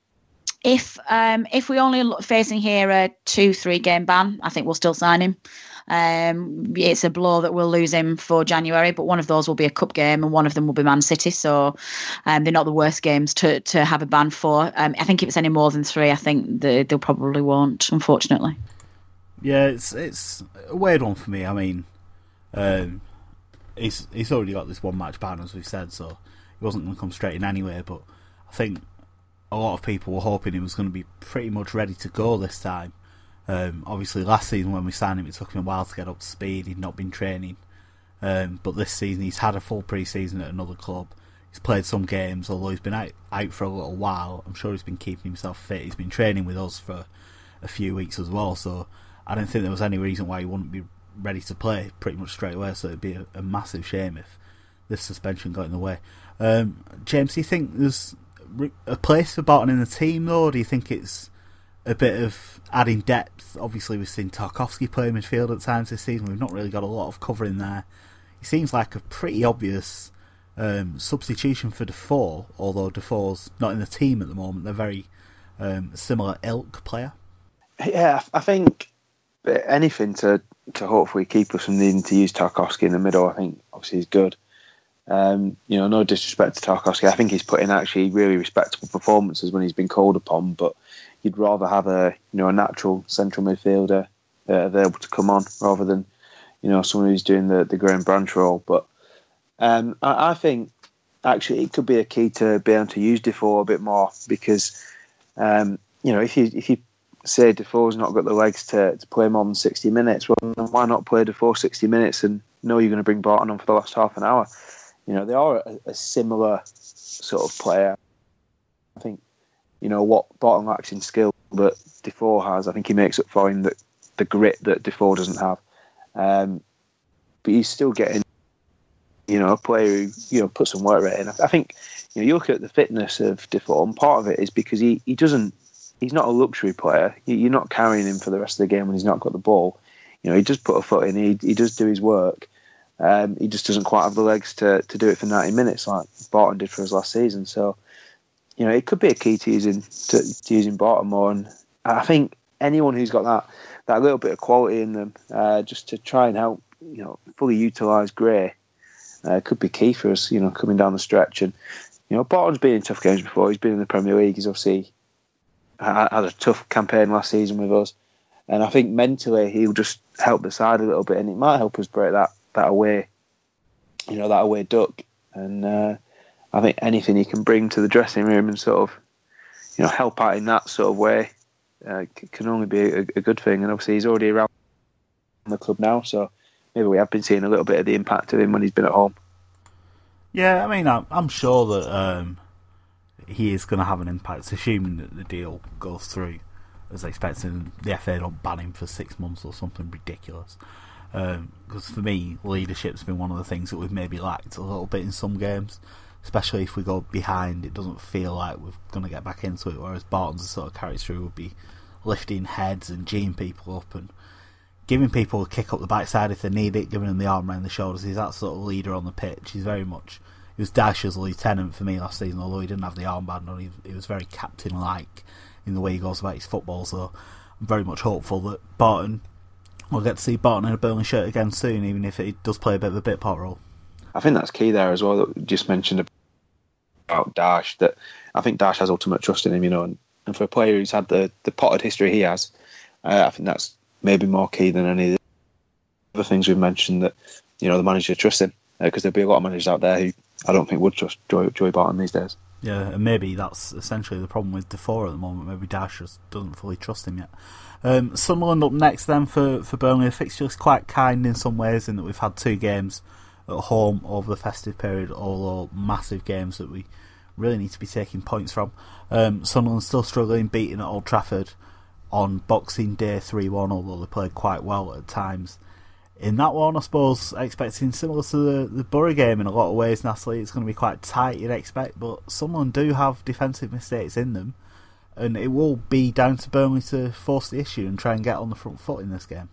if um, if we only look, facing here a two, three game ban, I think we'll still sign him. Um, it's a blow that we'll lose him for January, but one of those will be a cup game and one of them will be Man City. So um, they're not the worst games to to have a ban for. Um, I think if it's any more than three, I think they, they'll probably won't, unfortunately. Yeah, it's it's a weird one for me. I mean, um, he's he's already got this one match ban, as we've said, so he wasn't going to come straight in anyway. But I think a lot of people were hoping he was going to be pretty much ready to go this time. Um, obviously, last season when we signed him, it took him a while to get up to speed. He'd not been training. Um, but this season, he's had a full pre-season at another club. He's played some games, although he's been out, out for a little while. I'm sure he's been keeping himself fit. He's been training with us for a few weeks as well, so I don't think there was any reason why he wouldn't be ready to play pretty much straight away, so it'd be a, a massive shame if this suspension got in the way. Um, James, do you think there's a place for Barton in the team, though, or do you think it's a bit of adding depth? Obviously, we've seen Tarkowski play midfield at times this season. We've not really got a lot of cover in there. He seems like a pretty obvious um, substitution for Defoe, although Defoe's not in the team at the moment. They're very um, similar ilk player. Yeah, I think anything to, to hopefully keep us from needing to use Tarkowski in the middle, I think obviously is good. Um, you know, no disrespect to Tarkowski. I think he's put in actually really respectable performances when he's been called upon, but you'd rather have a you know a natural central midfielder uh, available to come on rather than you know someone who's doing the, the Graham Branch role. But um, I, I think actually it could be a key to be able to use Defoe a bit more because um, you know if you if you say Defoe's not got the legs to, to play more than sixty minutes, well then why not play Defoe sixty minutes and know you're going to bring Barton on for the last half an hour? You know, they are a, a similar sort of player. I think, you know, what Barton lacks in skill that Defoe has, I think he makes up for in the, the grit that Defoe doesn't have. Um, but he's still getting, you know, a player who, you know, puts some work rate in. I think, you know, you look at the fitness of Defoe, and part of it is because he, he doesn't, he's not a luxury player. You're not carrying him for the rest of the game when he's not got the ball. You know, he does put a foot in, he, he does do his work. Um, he just doesn't quite have the legs to, to do it for ninety minutes like Barton did for us last season. So, you know, it could be a key to using to, to using Barton more. And I think anyone who's got that, that little bit of quality in them, uh, just to try and help, you know, fully utilise Gray, uh, could be key for us, you know, coming down the stretch. And, you know, Barton's been in tough games before. He's been in the Premier League. He's obviously had a tough campaign last season with us. And I think mentally he'll just help the side a little bit, and it might help us break that that away, you know, that away duck. And uh, I think anything he can bring to the dressing room and sort of, you know, help out in that sort of way uh, can only be a, a good thing. And obviously he's already around the club now, so maybe we have been seeing a little bit of the impact of him when he's been at home. Yeah, I mean, I'm, I'm sure that um, he is going to have an impact, assuming that the deal goes through as expected and the F A don't ban him for six months or something ridiculous. Because um, for me, leadership's been one of the things that we've maybe lacked a little bit in some games, especially if we go behind. It doesn't feel like we're going to get back into it, whereas Barton's the sort of character who would be lifting heads and geeing people up and giving people a kick up the backside if they need it, giving them the arm around the shoulders. He's that sort of leader on the pitch. He's very much, he was Dash's lieutenant for me last season, although he didn't have the armband on. He, he was very captain-like in the way he goes about his football, so I'm very much hopeful that Barton, we'll get to see Barton in a Burnley shirt again soon, even if it does play a bit of a bit part role. I think that's key there as well, that we just mentioned about Dash, that I think Dash has ultimate trust in him, you know, and, and for a player who's had the, the potted history he has, uh, I think that's maybe more key than any of the other things we've mentioned, that, you know, the manager trusts him, because uh, there'll be a lot of managers out there who I don't think would trust Joey, Joey Barton these days. Yeah, and maybe that's essentially the problem with Defoe at the moment. Maybe Dash just doesn't fully trust him yet. Um, Sunderland up next then for, for Burnley. The fixture is quite kind in some ways in that we've had two games at home over the festive period, although massive games that we really need to be taking points from. Um, Sunderland still struggling, beating at Old Trafford on Boxing Day three one, although they played quite well at times. In that one, I suppose, expecting similar to the, the Borough game in a lot of ways, Natalie. It's going to be quite tight, you'd expect, but Sunderland do have defensive mistakes in them, and it will be down to Burnley to force the issue and try and get on the front foot in this game.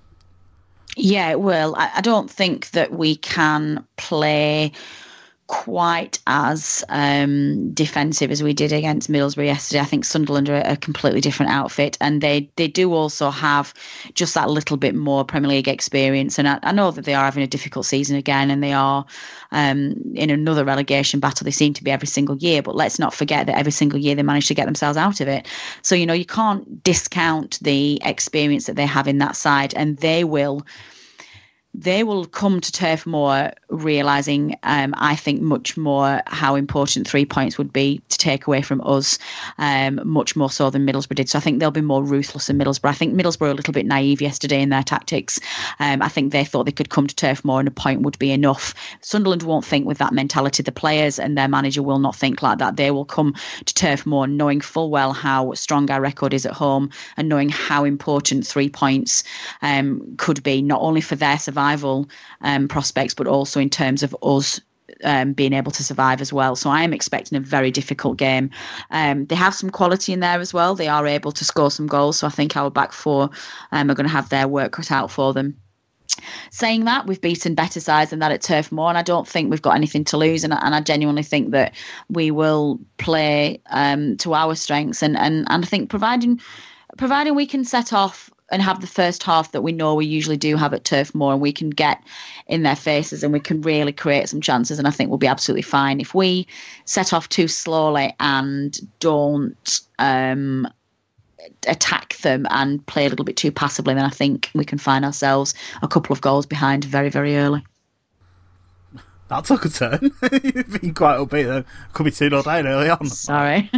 Yeah, it will. I, I don't think that we can play quite as um, defensive as we did against Middlesbrough yesterday. I think Sunderland are a completely different outfit, and they, they do also have just that little bit more Premier League experience. And I, I know that they are having a difficult season again, and they are um, in another relegation battle. They seem to be every single year, but let's not forget that every single year they manage to get themselves out of it. So, you know, you can't discount the experience that they have in that side, and they will they will come to Turf Moor realising, um, I think, much more how important three points would be to take away from us, um, much more so than Middlesbrough did. So I think they'll be more ruthless than Middlesbrough. I think Middlesbrough were a little bit naive yesterday in their tactics. Um, I think they thought they could come to Turf Moor and a point would be enough. Sunderland won't think with that mentality. The players and their manager will not think like that. They will come to Turf Moor knowing full well how strong our record is at home and knowing how important three points um, could be, not only for their survival survival um, prospects, but also in terms of us um, being able to survive as well. So I am expecting a very difficult game. Um, they have some quality in there as well. They are able to score some goals. So I think our back four um, are going to have their work cut out for them. Saying that, we've beaten better sides than that at Turf Moor, and I don't think we've got anything to lose. And, and I genuinely think that we will play um, to our strengths. And, and, and I think providing providing we can set off and have the first half that we know we usually do have at Turf Moor, and we can get in their faces and we can really create some chances, and I think we'll be absolutely fine. If we set off too slowly and don't um, attack them and play a little bit too passively, then I think we can find ourselves a couple of goals behind very, very early. That took a turn. You've been quite upbeat there. Could be two nil down early on. Sorry.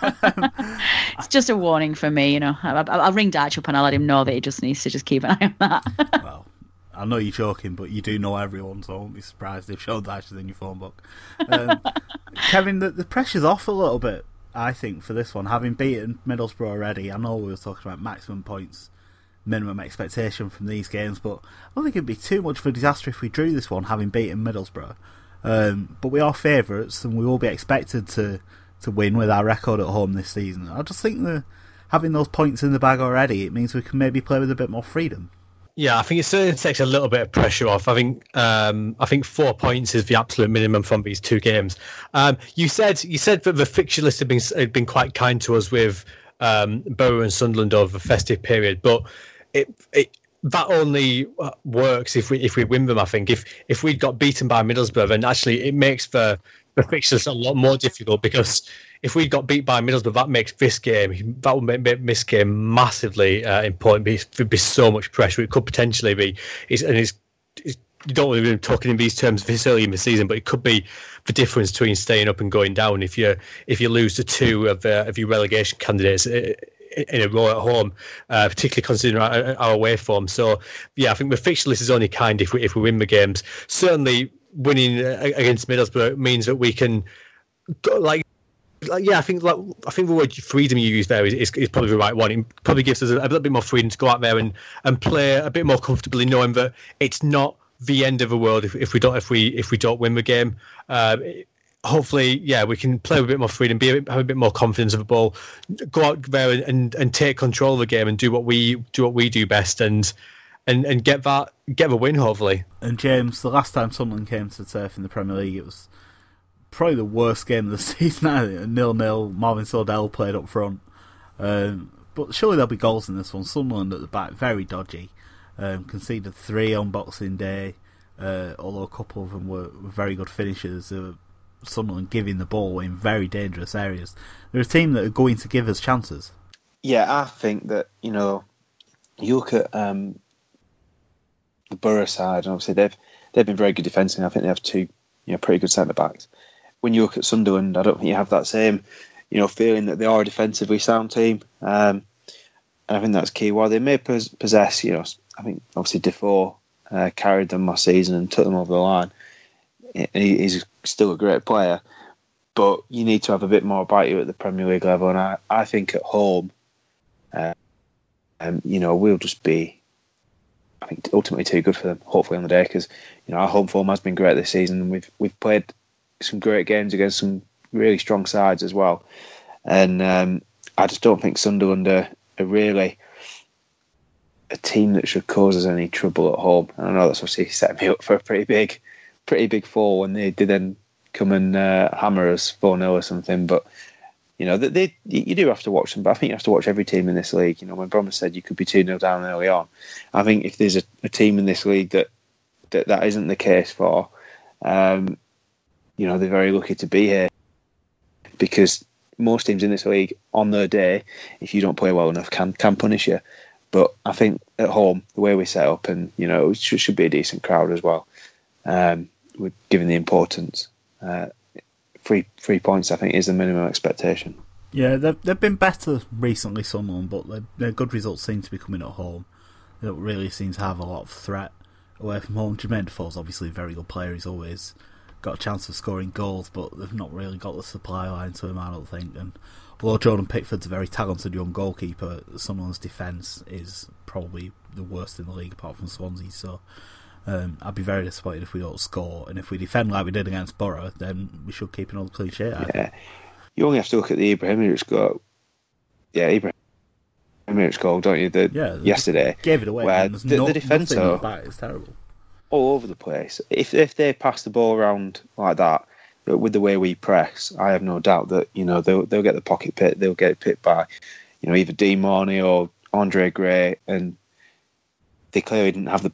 It's just a warning for me, you know. I'll, I'll ring Dyche up and I'll let him know that he just needs to just keep an eye on that. Well, I know you're joking, but you do know everyone, so I won't be surprised if Sean Dyche is in your phone book. Um, Kevin, the, the pressure's off a little bit, I think, for this one. Having beaten Middlesbrough already, I know we were talking about maximum points, minimum expectation from these games, but I don't think it'd be too much of a disaster if we drew this one, having beaten Middlesbrough. Um, but we are favourites, and we will be expected to, to win with our record at home this season. I just think that having those points in the bag already, it means we can maybe play with a bit more freedom. Yeah, I think it certainly takes a little bit of pressure off. I think um, I think four points is the absolute minimum from these two games. Um, you said you said that the fixture list had been had been quite kind to us with um, Borough and Sunderland over the festive period, but It, it that only works if we if we win them. I think if if we'd got beaten by Middlesbrough, then actually it makes the the fixtures a lot more difficult, because if we got beat by Middlesbrough, that makes this game that would make, make this game massively uh, important. There'd be so much pressure. It could potentially be, it's, and it's, it's you don't want to be talking in these terms this early in the season, but it could be the difference between staying up and going down if you if you lose to two of uh, of your relegation candidates in a row at home, uh, particularly considering our, our away form. So, yeah, I think the fixture list is only kind if we if we win the games. Certainly, winning against Middlesbrough means that we can, go, like, like, yeah, I think like I think the word freedom you use there is, is, is probably the right one. It probably gives us a, a little bit more freedom to go out there and, and play a bit more comfortably, knowing that it's not the end of the world if, if we don't if we if we don't win the game. Uh, Hopefully, yeah, we can play with a bit more freedom, be a bit, have a bit more confidence of the ball, go out there and, and, and take control of the game and do what we do what we do best, and and, and get that get the win, hopefully. And James, the last time Sunderland came to Turf in the Premier League, it was probably the worst game of the season. nil nil. Marvin Sordell played up front, um, but surely there'll be goals in this one. Sunderland at the back, very dodgy. Um, conceded three on Boxing Day, uh, although a couple of them were, were very good finishers. They were Sunderland giving the ball in very dangerous areas. They're a team that are going to give us chances. Yeah, I think that, you know, you look at um, the Borough side, and obviously they've they've been very good defensively. I think they have two, you know, pretty good centre backs. When you look at Sunderland, I don't think you have that same, you know, feeling that they are a defensively sound team. Um, and I think that's key. While they may pos- possess, you know, I think obviously Defoe uh, carried them last season and took them over the line. He's still a great player, but you need to have a bit more about you at the Premier League level. And I, I think at home, uh, um, you know, we'll just be, I think, ultimately too good for them. Hopefully on the day, because you know our home form has been great this season, and we've we've played some great games against some really strong sides as well. And um, I just don't think Sunderland are, are really a team that should cause us any trouble at home. And I know that's obviously setting me up for a pretty big. pretty big fall when they did then come and uh, hammer us four nil or something. But, you know, they, they you do have to watch them. But I think you have to watch every team in this league. You know, when Bromwich said you could be two nil down early on, I think if there's a, a team in this league that, that that isn't the case for, um, you know, they're very lucky to be here. Because most teams in this league, on their day, if you don't play well enough, can can punish you. But I think at home, the way we set up, and you know, it should, should be a decent crowd as well. Um, with given the importance, uh, three three points I think is the minimum expectation. Yeah, they've they've been better recently, Sunderland, but their, their good results seem to be coming at home. They don't really seem to have a lot of threat away from home. Jermaine Defoe's obviously a very good player. He's always got a chance of scoring goals, but they've not really got the supply line to him, I don't think. And although Jordan Pickford's a very talented young goalkeeper, Sunderland's defence is probably the worst in the league apart from Swansea. So um, I'd be very disappointed if we don't score. And if we defend like we did against Borough, then we should keep another clean sheet. I Yeah, think. you only have to look at the Ibrahimovic goal. Yeah, Ibrahimovic goal, don't you? The, Yeah, they yesterday, gave it away. where And there's the, no, the defence nothing in the are back. It's terrible. all over the place. If if they pass the ball around like that, with the way we press, I have no doubt that you know they'll they'll get the pocket pit. They'll get picked by, you know, either Dean Marney or Andre Gray, and they clearly didn't have the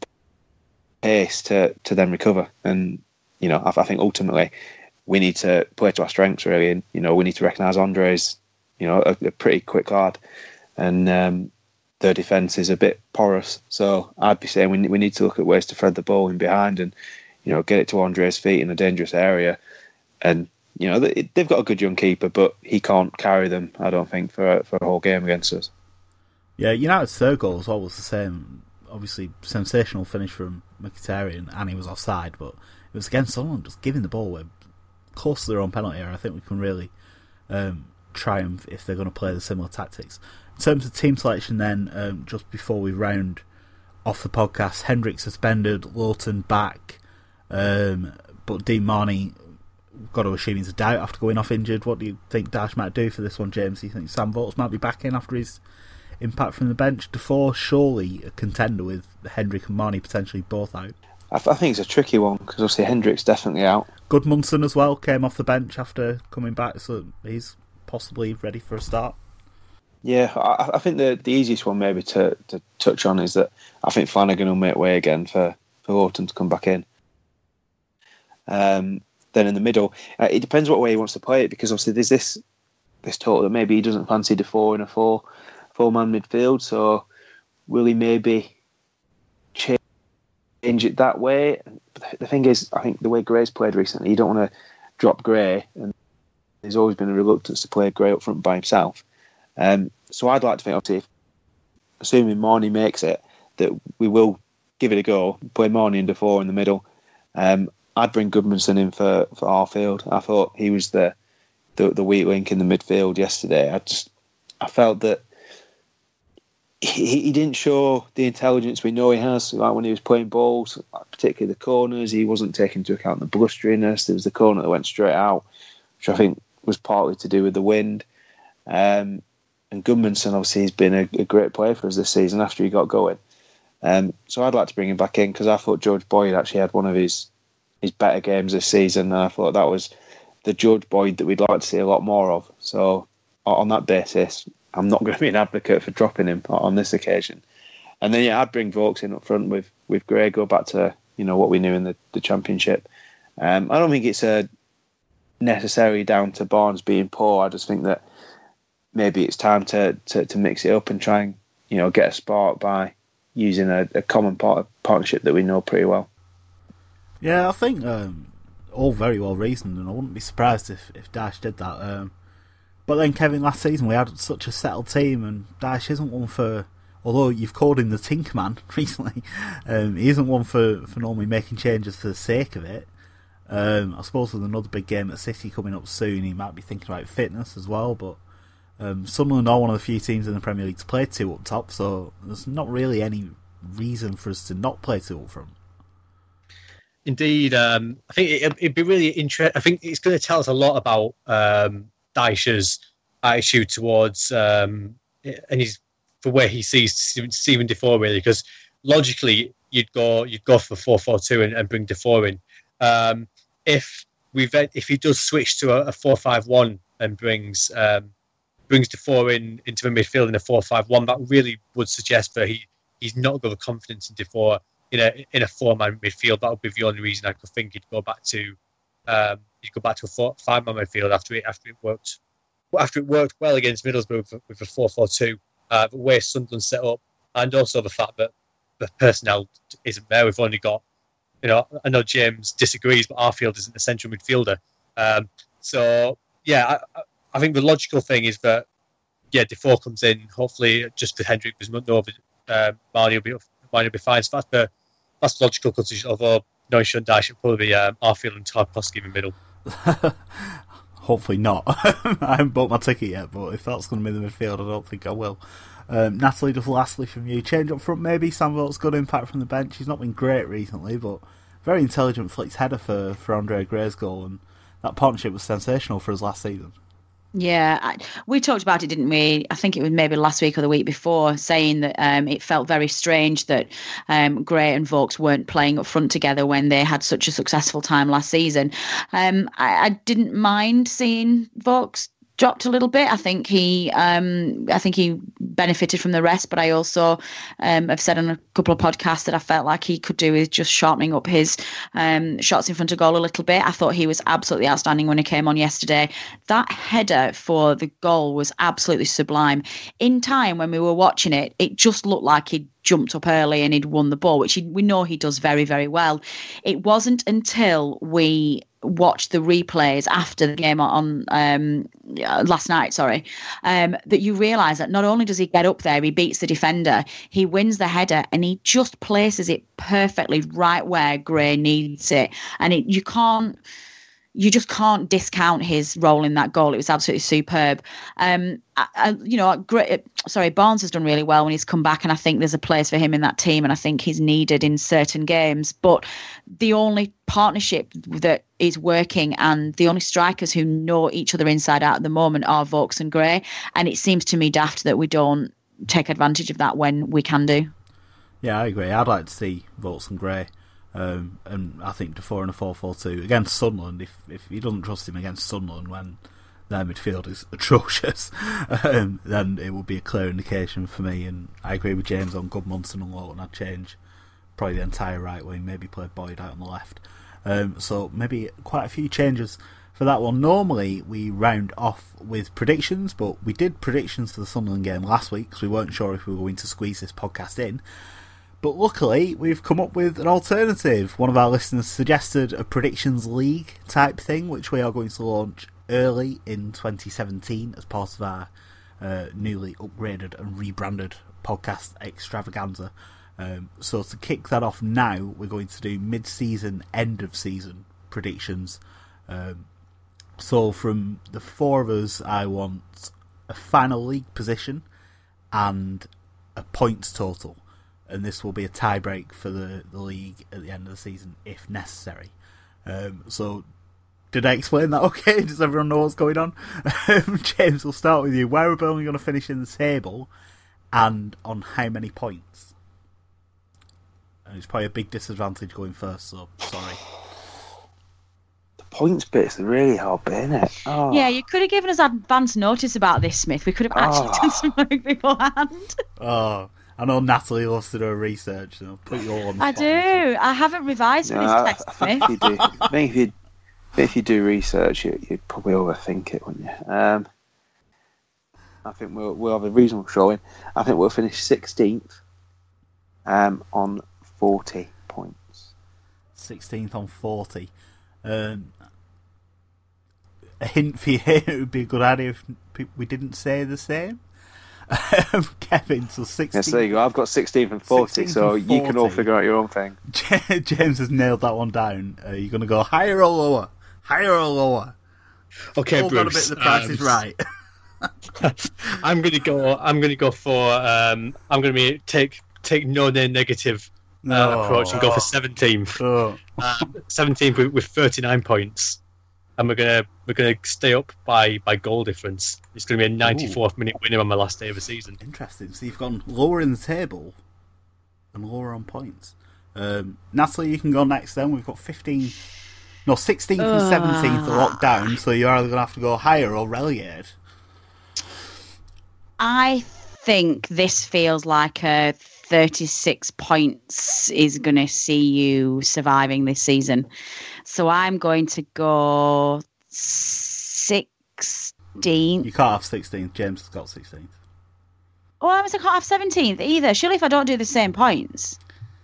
pace to to then recover. And you know, I, I think ultimately we need to play to our strengths really, and you know we need to recognise Andre's, you know, a, a pretty quick lad, and um, their defence is a bit porous. So I'd be saying we we need to look at ways to thread the ball in behind and you know get it to Andre's feet in a dangerous area. And you know they've got a good young keeper, but he can't carry them, I don't think, for for a whole game against us. Yeah, United's third goal as well was the same. Obviously, sensational finish from Mkhitaryan, and he was offside, but it was against someone just giving the ball away close to their own penalty area. I think we can really um, triumph if they're going to play the similar tactics. In terms of team selection, then, um, just before we round off the podcast, Hendrick suspended, Lowton back, um, but Dean Marney, got to assume he's a doubt after going off injured. What do you think Dash might do for this one, James? Do you think Sam Vokes might be back in after his impact from the bench? Defoe surely a contender with Hendrick and Marney potentially both out. I, I think it's a tricky one because obviously Hendrick's definitely out. Goodmanson as well came off the bench after coming back, so he's possibly ready for a start. Yeah, I, I think the the easiest one maybe to, to touch on is that I think Flanagan will make way again for, for Lowton to come back in. Um, then in the middle, uh, it depends what way he wants to play it, because obviously there's this this talk that maybe he doesn't fancy Defoe in a four four man midfield. So will he maybe change it that way? But the thing is, I think the way Gray's played recently, you don't want to drop Gray, and there's always been a reluctance to play Gray up front by himself. Um, so I'd like to think, obviously, if, assuming Marney makes it, that we will give it a go, play Marney and Defoe in the middle. Um, I'd bring Goodmanson in for, for Arfield. I thought he was the, the the weak link in the midfield yesterday. I just I felt that he, he didn't show the intelligence we know he has. Like when he was playing balls, like particularly the corners, he wasn't taking into account the blusteriness. There was the corner that went straight out, which I think was partly to do with the wind. Um, and Goodmanson, obviously, has been a, a great player for us this season after he got going. Um, so I'd like to bring him back in because I thought George Boyd actually had one of his his better games this season. And I thought that was the George Boyd that we'd like to see a lot more of. So on that basis, I'm not going to be an advocate for dropping him on this occasion. And then yeah, I'd bring Vokes in up front with with Gray. Go back to you know what we knew in the, the Championship. Um, I don't think it's a necessarily down to Barnes being poor. I just think that maybe it's time to, to, to mix it up and try and you know get a spark by using a, a common part, partnership that we know pretty well. Yeah, I think um, all very well reasoned, and I wouldn't be surprised if, if Dash did that. Um, but then, Kevin, last season we had such a settled team, and Dash isn't one for, although you've called him the Tinkerman recently, um, he isn't one for, for normally making changes for the sake of it. Um, I suppose with another big game at City coming up soon, he might be thinking about fitness as well, but um, Sunderland are one of the few teams in the Premier League to play two up top, so there's not really any reason for us to not play two up front. Indeed, um, I think it, it'd be really interesting. I think it's going to tell us a lot about um, Dyche's attitude towards um, and his for where he sees Stephen Defoe really, because logically you'd go you'd go for four four two and, and bring Defoe in. Um, if we if he does switch to a, a four five one and brings um, brings Defoe in into the midfield in a four five one, that really would suggest that he he's not got the confidence in Defoe in a in a four man midfield. That would be the only reason I could think he'd go back to um, he'd go back to a four, five man midfield after it after it worked after it worked well against Middlesbrough with, with a four four two. Uh, the way Sunderland set up, and also the fact that the personnel isn't there. We've only got, you know, I know James disagrees, but Arfield isn't a central midfielder. Um, so, yeah, I, I think the logical thing is that, yeah, Defoe comes in, hopefully just for Hendrick, because no, uh, Marnie will be Marnie will be fine. So that's the, that's the logical condition, although no, should die should probably be um, Arfield and Tarkowski in the middle. Hopefully not. I haven't bought my ticket yet, but if that's going to be the midfield, I don't think I will. Um, Natalie, just lastly from you, change up front maybe. Sam Vokes, good impact from the bench. He's not been great recently, but very intelligent flicked header for, for Andre Gray's goal, and that partnership was sensational for us last season. Yeah, I, we talked about it, didn't we? I think it was maybe last week or the week before, saying that um, it felt very strange that um, Gray and Vokes weren't playing up front together when they had such a successful time last season. Um, I, I didn't mind seeing Vokes dropped a little bit. I think he, um, I think he benefited from the rest. But I also um, have said on a couple of podcasts that I felt like he could do with just sharpening up his um, shots in front of goal a little bit. I thought he was absolutely outstanding when he came on yesterday. That header for the goal was absolutely sublime. In time, when we were watching it, it just looked like he'd jumped up early and he'd won the ball, which he, we know he does very, very well. It wasn't until we watched the replays after the game on um, last night, sorry, um, that you realise that not only does he get up there, he beats the defender, he wins the header, and he just places it perfectly right where Gray needs it. And it, you can't, you just can't discount his role in that goal. It was absolutely superb. Um, I, I, you know, great. Sorry, Barnes has done really well when he's come back, and I think there's a place for him in that team, and I think he's needed in certain games. But the only partnership that is working and the only strikers who know each other inside out at the moment are Vokes and Gray, and it seems to me daft that we don't take advantage of that when we can do. Yeah, I agree. I'd like to see Vokes and Gray. Um, and I think Defoe in a four four two against Sunderland, if if he doesn't trust him against Sunderland when their midfield is atrocious, um, then it would be a clear indication for me. And I agree with James on Goodmunson and Lowton. I'd change probably the entire right wing, maybe play Boyd out on the left. Um, so maybe quite a few changes for that one. Normally we round off with predictions, but we did predictions for the Sunderland game last week because we weren't sure if we were going to squeeze this podcast in. But luckily, we've come up with an alternative. One of our listeners suggested a predictions league type thing, which we are going to launch early in twenty seventeen as part of our uh, newly upgraded and rebranded podcast extravaganza. Um, so to kick that off now, we're going to do mid-season, end-of-season predictions. Um, so from the four of us, I want a final league position and a points total. And this will be a tie-break for the, the league at the end of the season, if necessary. Um, so, did I explain that okay? Does everyone know what's going on? Um, James, we'll start with you. Where are Burnley going to finish in the table, and on how many points? And it's probably a big disadvantage going first, so sorry. The points bit's the really hard bit, isn't it? Oh. Yeah, you could have given us advance notice about this, Smith. We could have actually oh. done some work beforehand. Oh. I know Natalie loves to do her research, so I'll put you all on the I spot. do. I haven't revised for no, this text, I think, if you do, I think if you if you do research, you, you'd probably overthink it, wouldn't you? Um, I think we'll we'll have a reasonable showing. I think we'll finish sixteenth, um, on forty points. Sixteenth on forty. Um, a hint for you here: it would be a good idea if we didn't say the same. Um, Kevin, so sixteenth. Yes, there you go. I've got sixteenth and forty, so and forty. You can all figure out your own thing. James has nailed that one down. Are you going to go higher or lower? Higher or lower? Okay, all Bruce. Got a bit of the price um, is right. I'm going to go. I'm going to go for. Um, I'm going to be take take no name negative uh, no. approach and go for seventeenth. Oh. Uh, seventeenth with, with thirty-nine points. And we're gonna we're gonna stay up by, by goal difference. It's gonna be a ninety-fourth Ooh. minute winner on my last day of the season. Interesting. So you've gone lower in the table and lower on points. Um, Natalie, you can go next. Then we've got fifteen, no sixteenth uh. and seventeenth are locked down. So you're either gonna have to go higher or relegated. I think this feels like a thirty-six points is going to see you surviving this season. So I'm going to go sixteenth. You can't have sixteenth. James has got sixteenth. Oh, I can't have seventeenth either. Surely if I don't do the same points.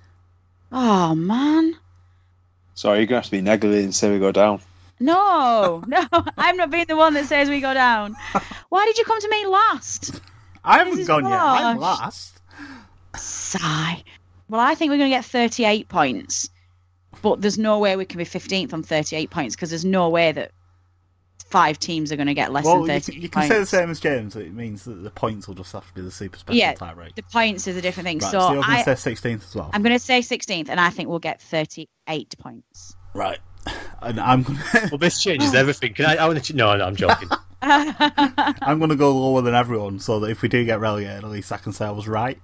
Oh, man. Sorry, you're going to have to be negative and say we go down. No, no, I'm not being the one that says we go down. Why did you come to me last? I haven't This is gone yet. I'm harsh. last. Sigh. Well, I think we're going to get thirty-eight points. But there's no way we can be fifteenth on thirty-eight points because there's no way that five teams are going to get less Well, than you thirty can, you can points. say the same as James. It means that the points will just have to be the super special Yeah, tie rate. the points is a different thing. Right, so so you're going I, to say sixteenth as well. I'm going to say sixteenth, and I think we'll get thirty-eight points. Right. And I'm going to... Well, this changes everything. Can I? I want to. No, no, I'm joking. I'm going to go lower than everyone so that if we do get relegated, at least I can say I was right.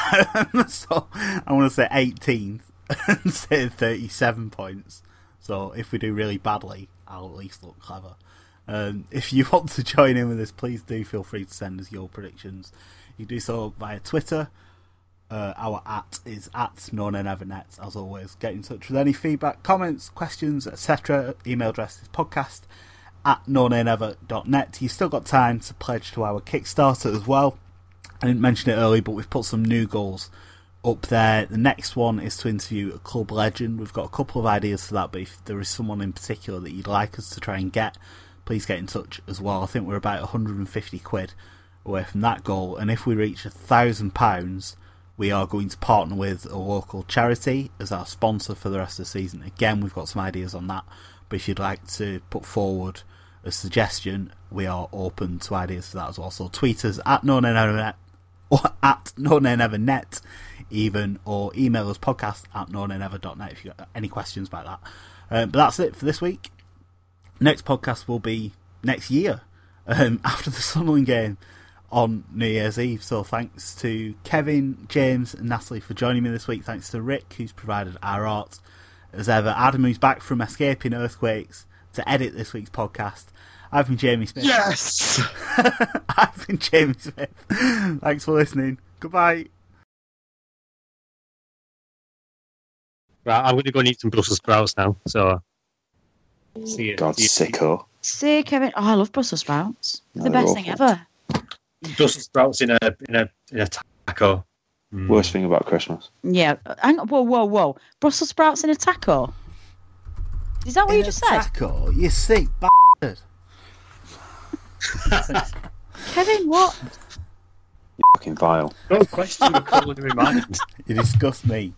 So I want to say eighteenth and say thirty-seven points. So if we do really badly, I'll at least look clever. Um, if you want to join in with us, please do feel free to send us your predictions. You do so via Twitter. Uh, our at is at No Nay Never Net. As always, get in touch with any feedback, comments, questions, et cetera. Email address is podcast at no nay never dot net. You've still got time to pledge to our Kickstarter as well. I didn't mention it earlier, but we've put some new goals up there. The next one is to interview a club legend. We've got a couple of ideas for that, but if there is someone in particular that you'd like us to try and get, please get in touch as well. I think we're about one hundred fifty quid away from that goal, and if we reach a thousand pounds, we are going to partner with a local charity as our sponsor for the rest of the season. Again, we've got some ideas on that, but if you'd like to put forward a suggestion, we are open to ideas for that as well. So tweet us at No Nay Never Net, or at No Nay Never Net even, or email us podcast at no nay never dot net if you've got any questions about that. Um, but that's it for this week. Next podcast will be next year, um, after the Sunderland game on New Year's Eve. So thanks to Kevin, James and Natalie for joining me this week. Thanks to Rick, who's provided our art as ever. Adam, who's back from escaping earthquakes to edit this week's podcast. I've been Jamie Smith. Yes! I've been Jamie Smith. Thanks for listening. Goodbye. Right, I'm going to go and eat some Brussels sprouts now. So, see you. God, see you. sicko. See, Kevin. Oh, I love Brussels sprouts. It's the No, they're best thing awful. ever. Brussels sprouts in a in a in a taco. Mm. Worst thing about Christmas. Yeah. Hang on. Whoa, whoa, whoa. Brussels sprouts in a taco? Is that what In you a just said? taco, you sick bastard. Kevin, what? Fucking vile. No question. We're calling him in mind. You disgust me.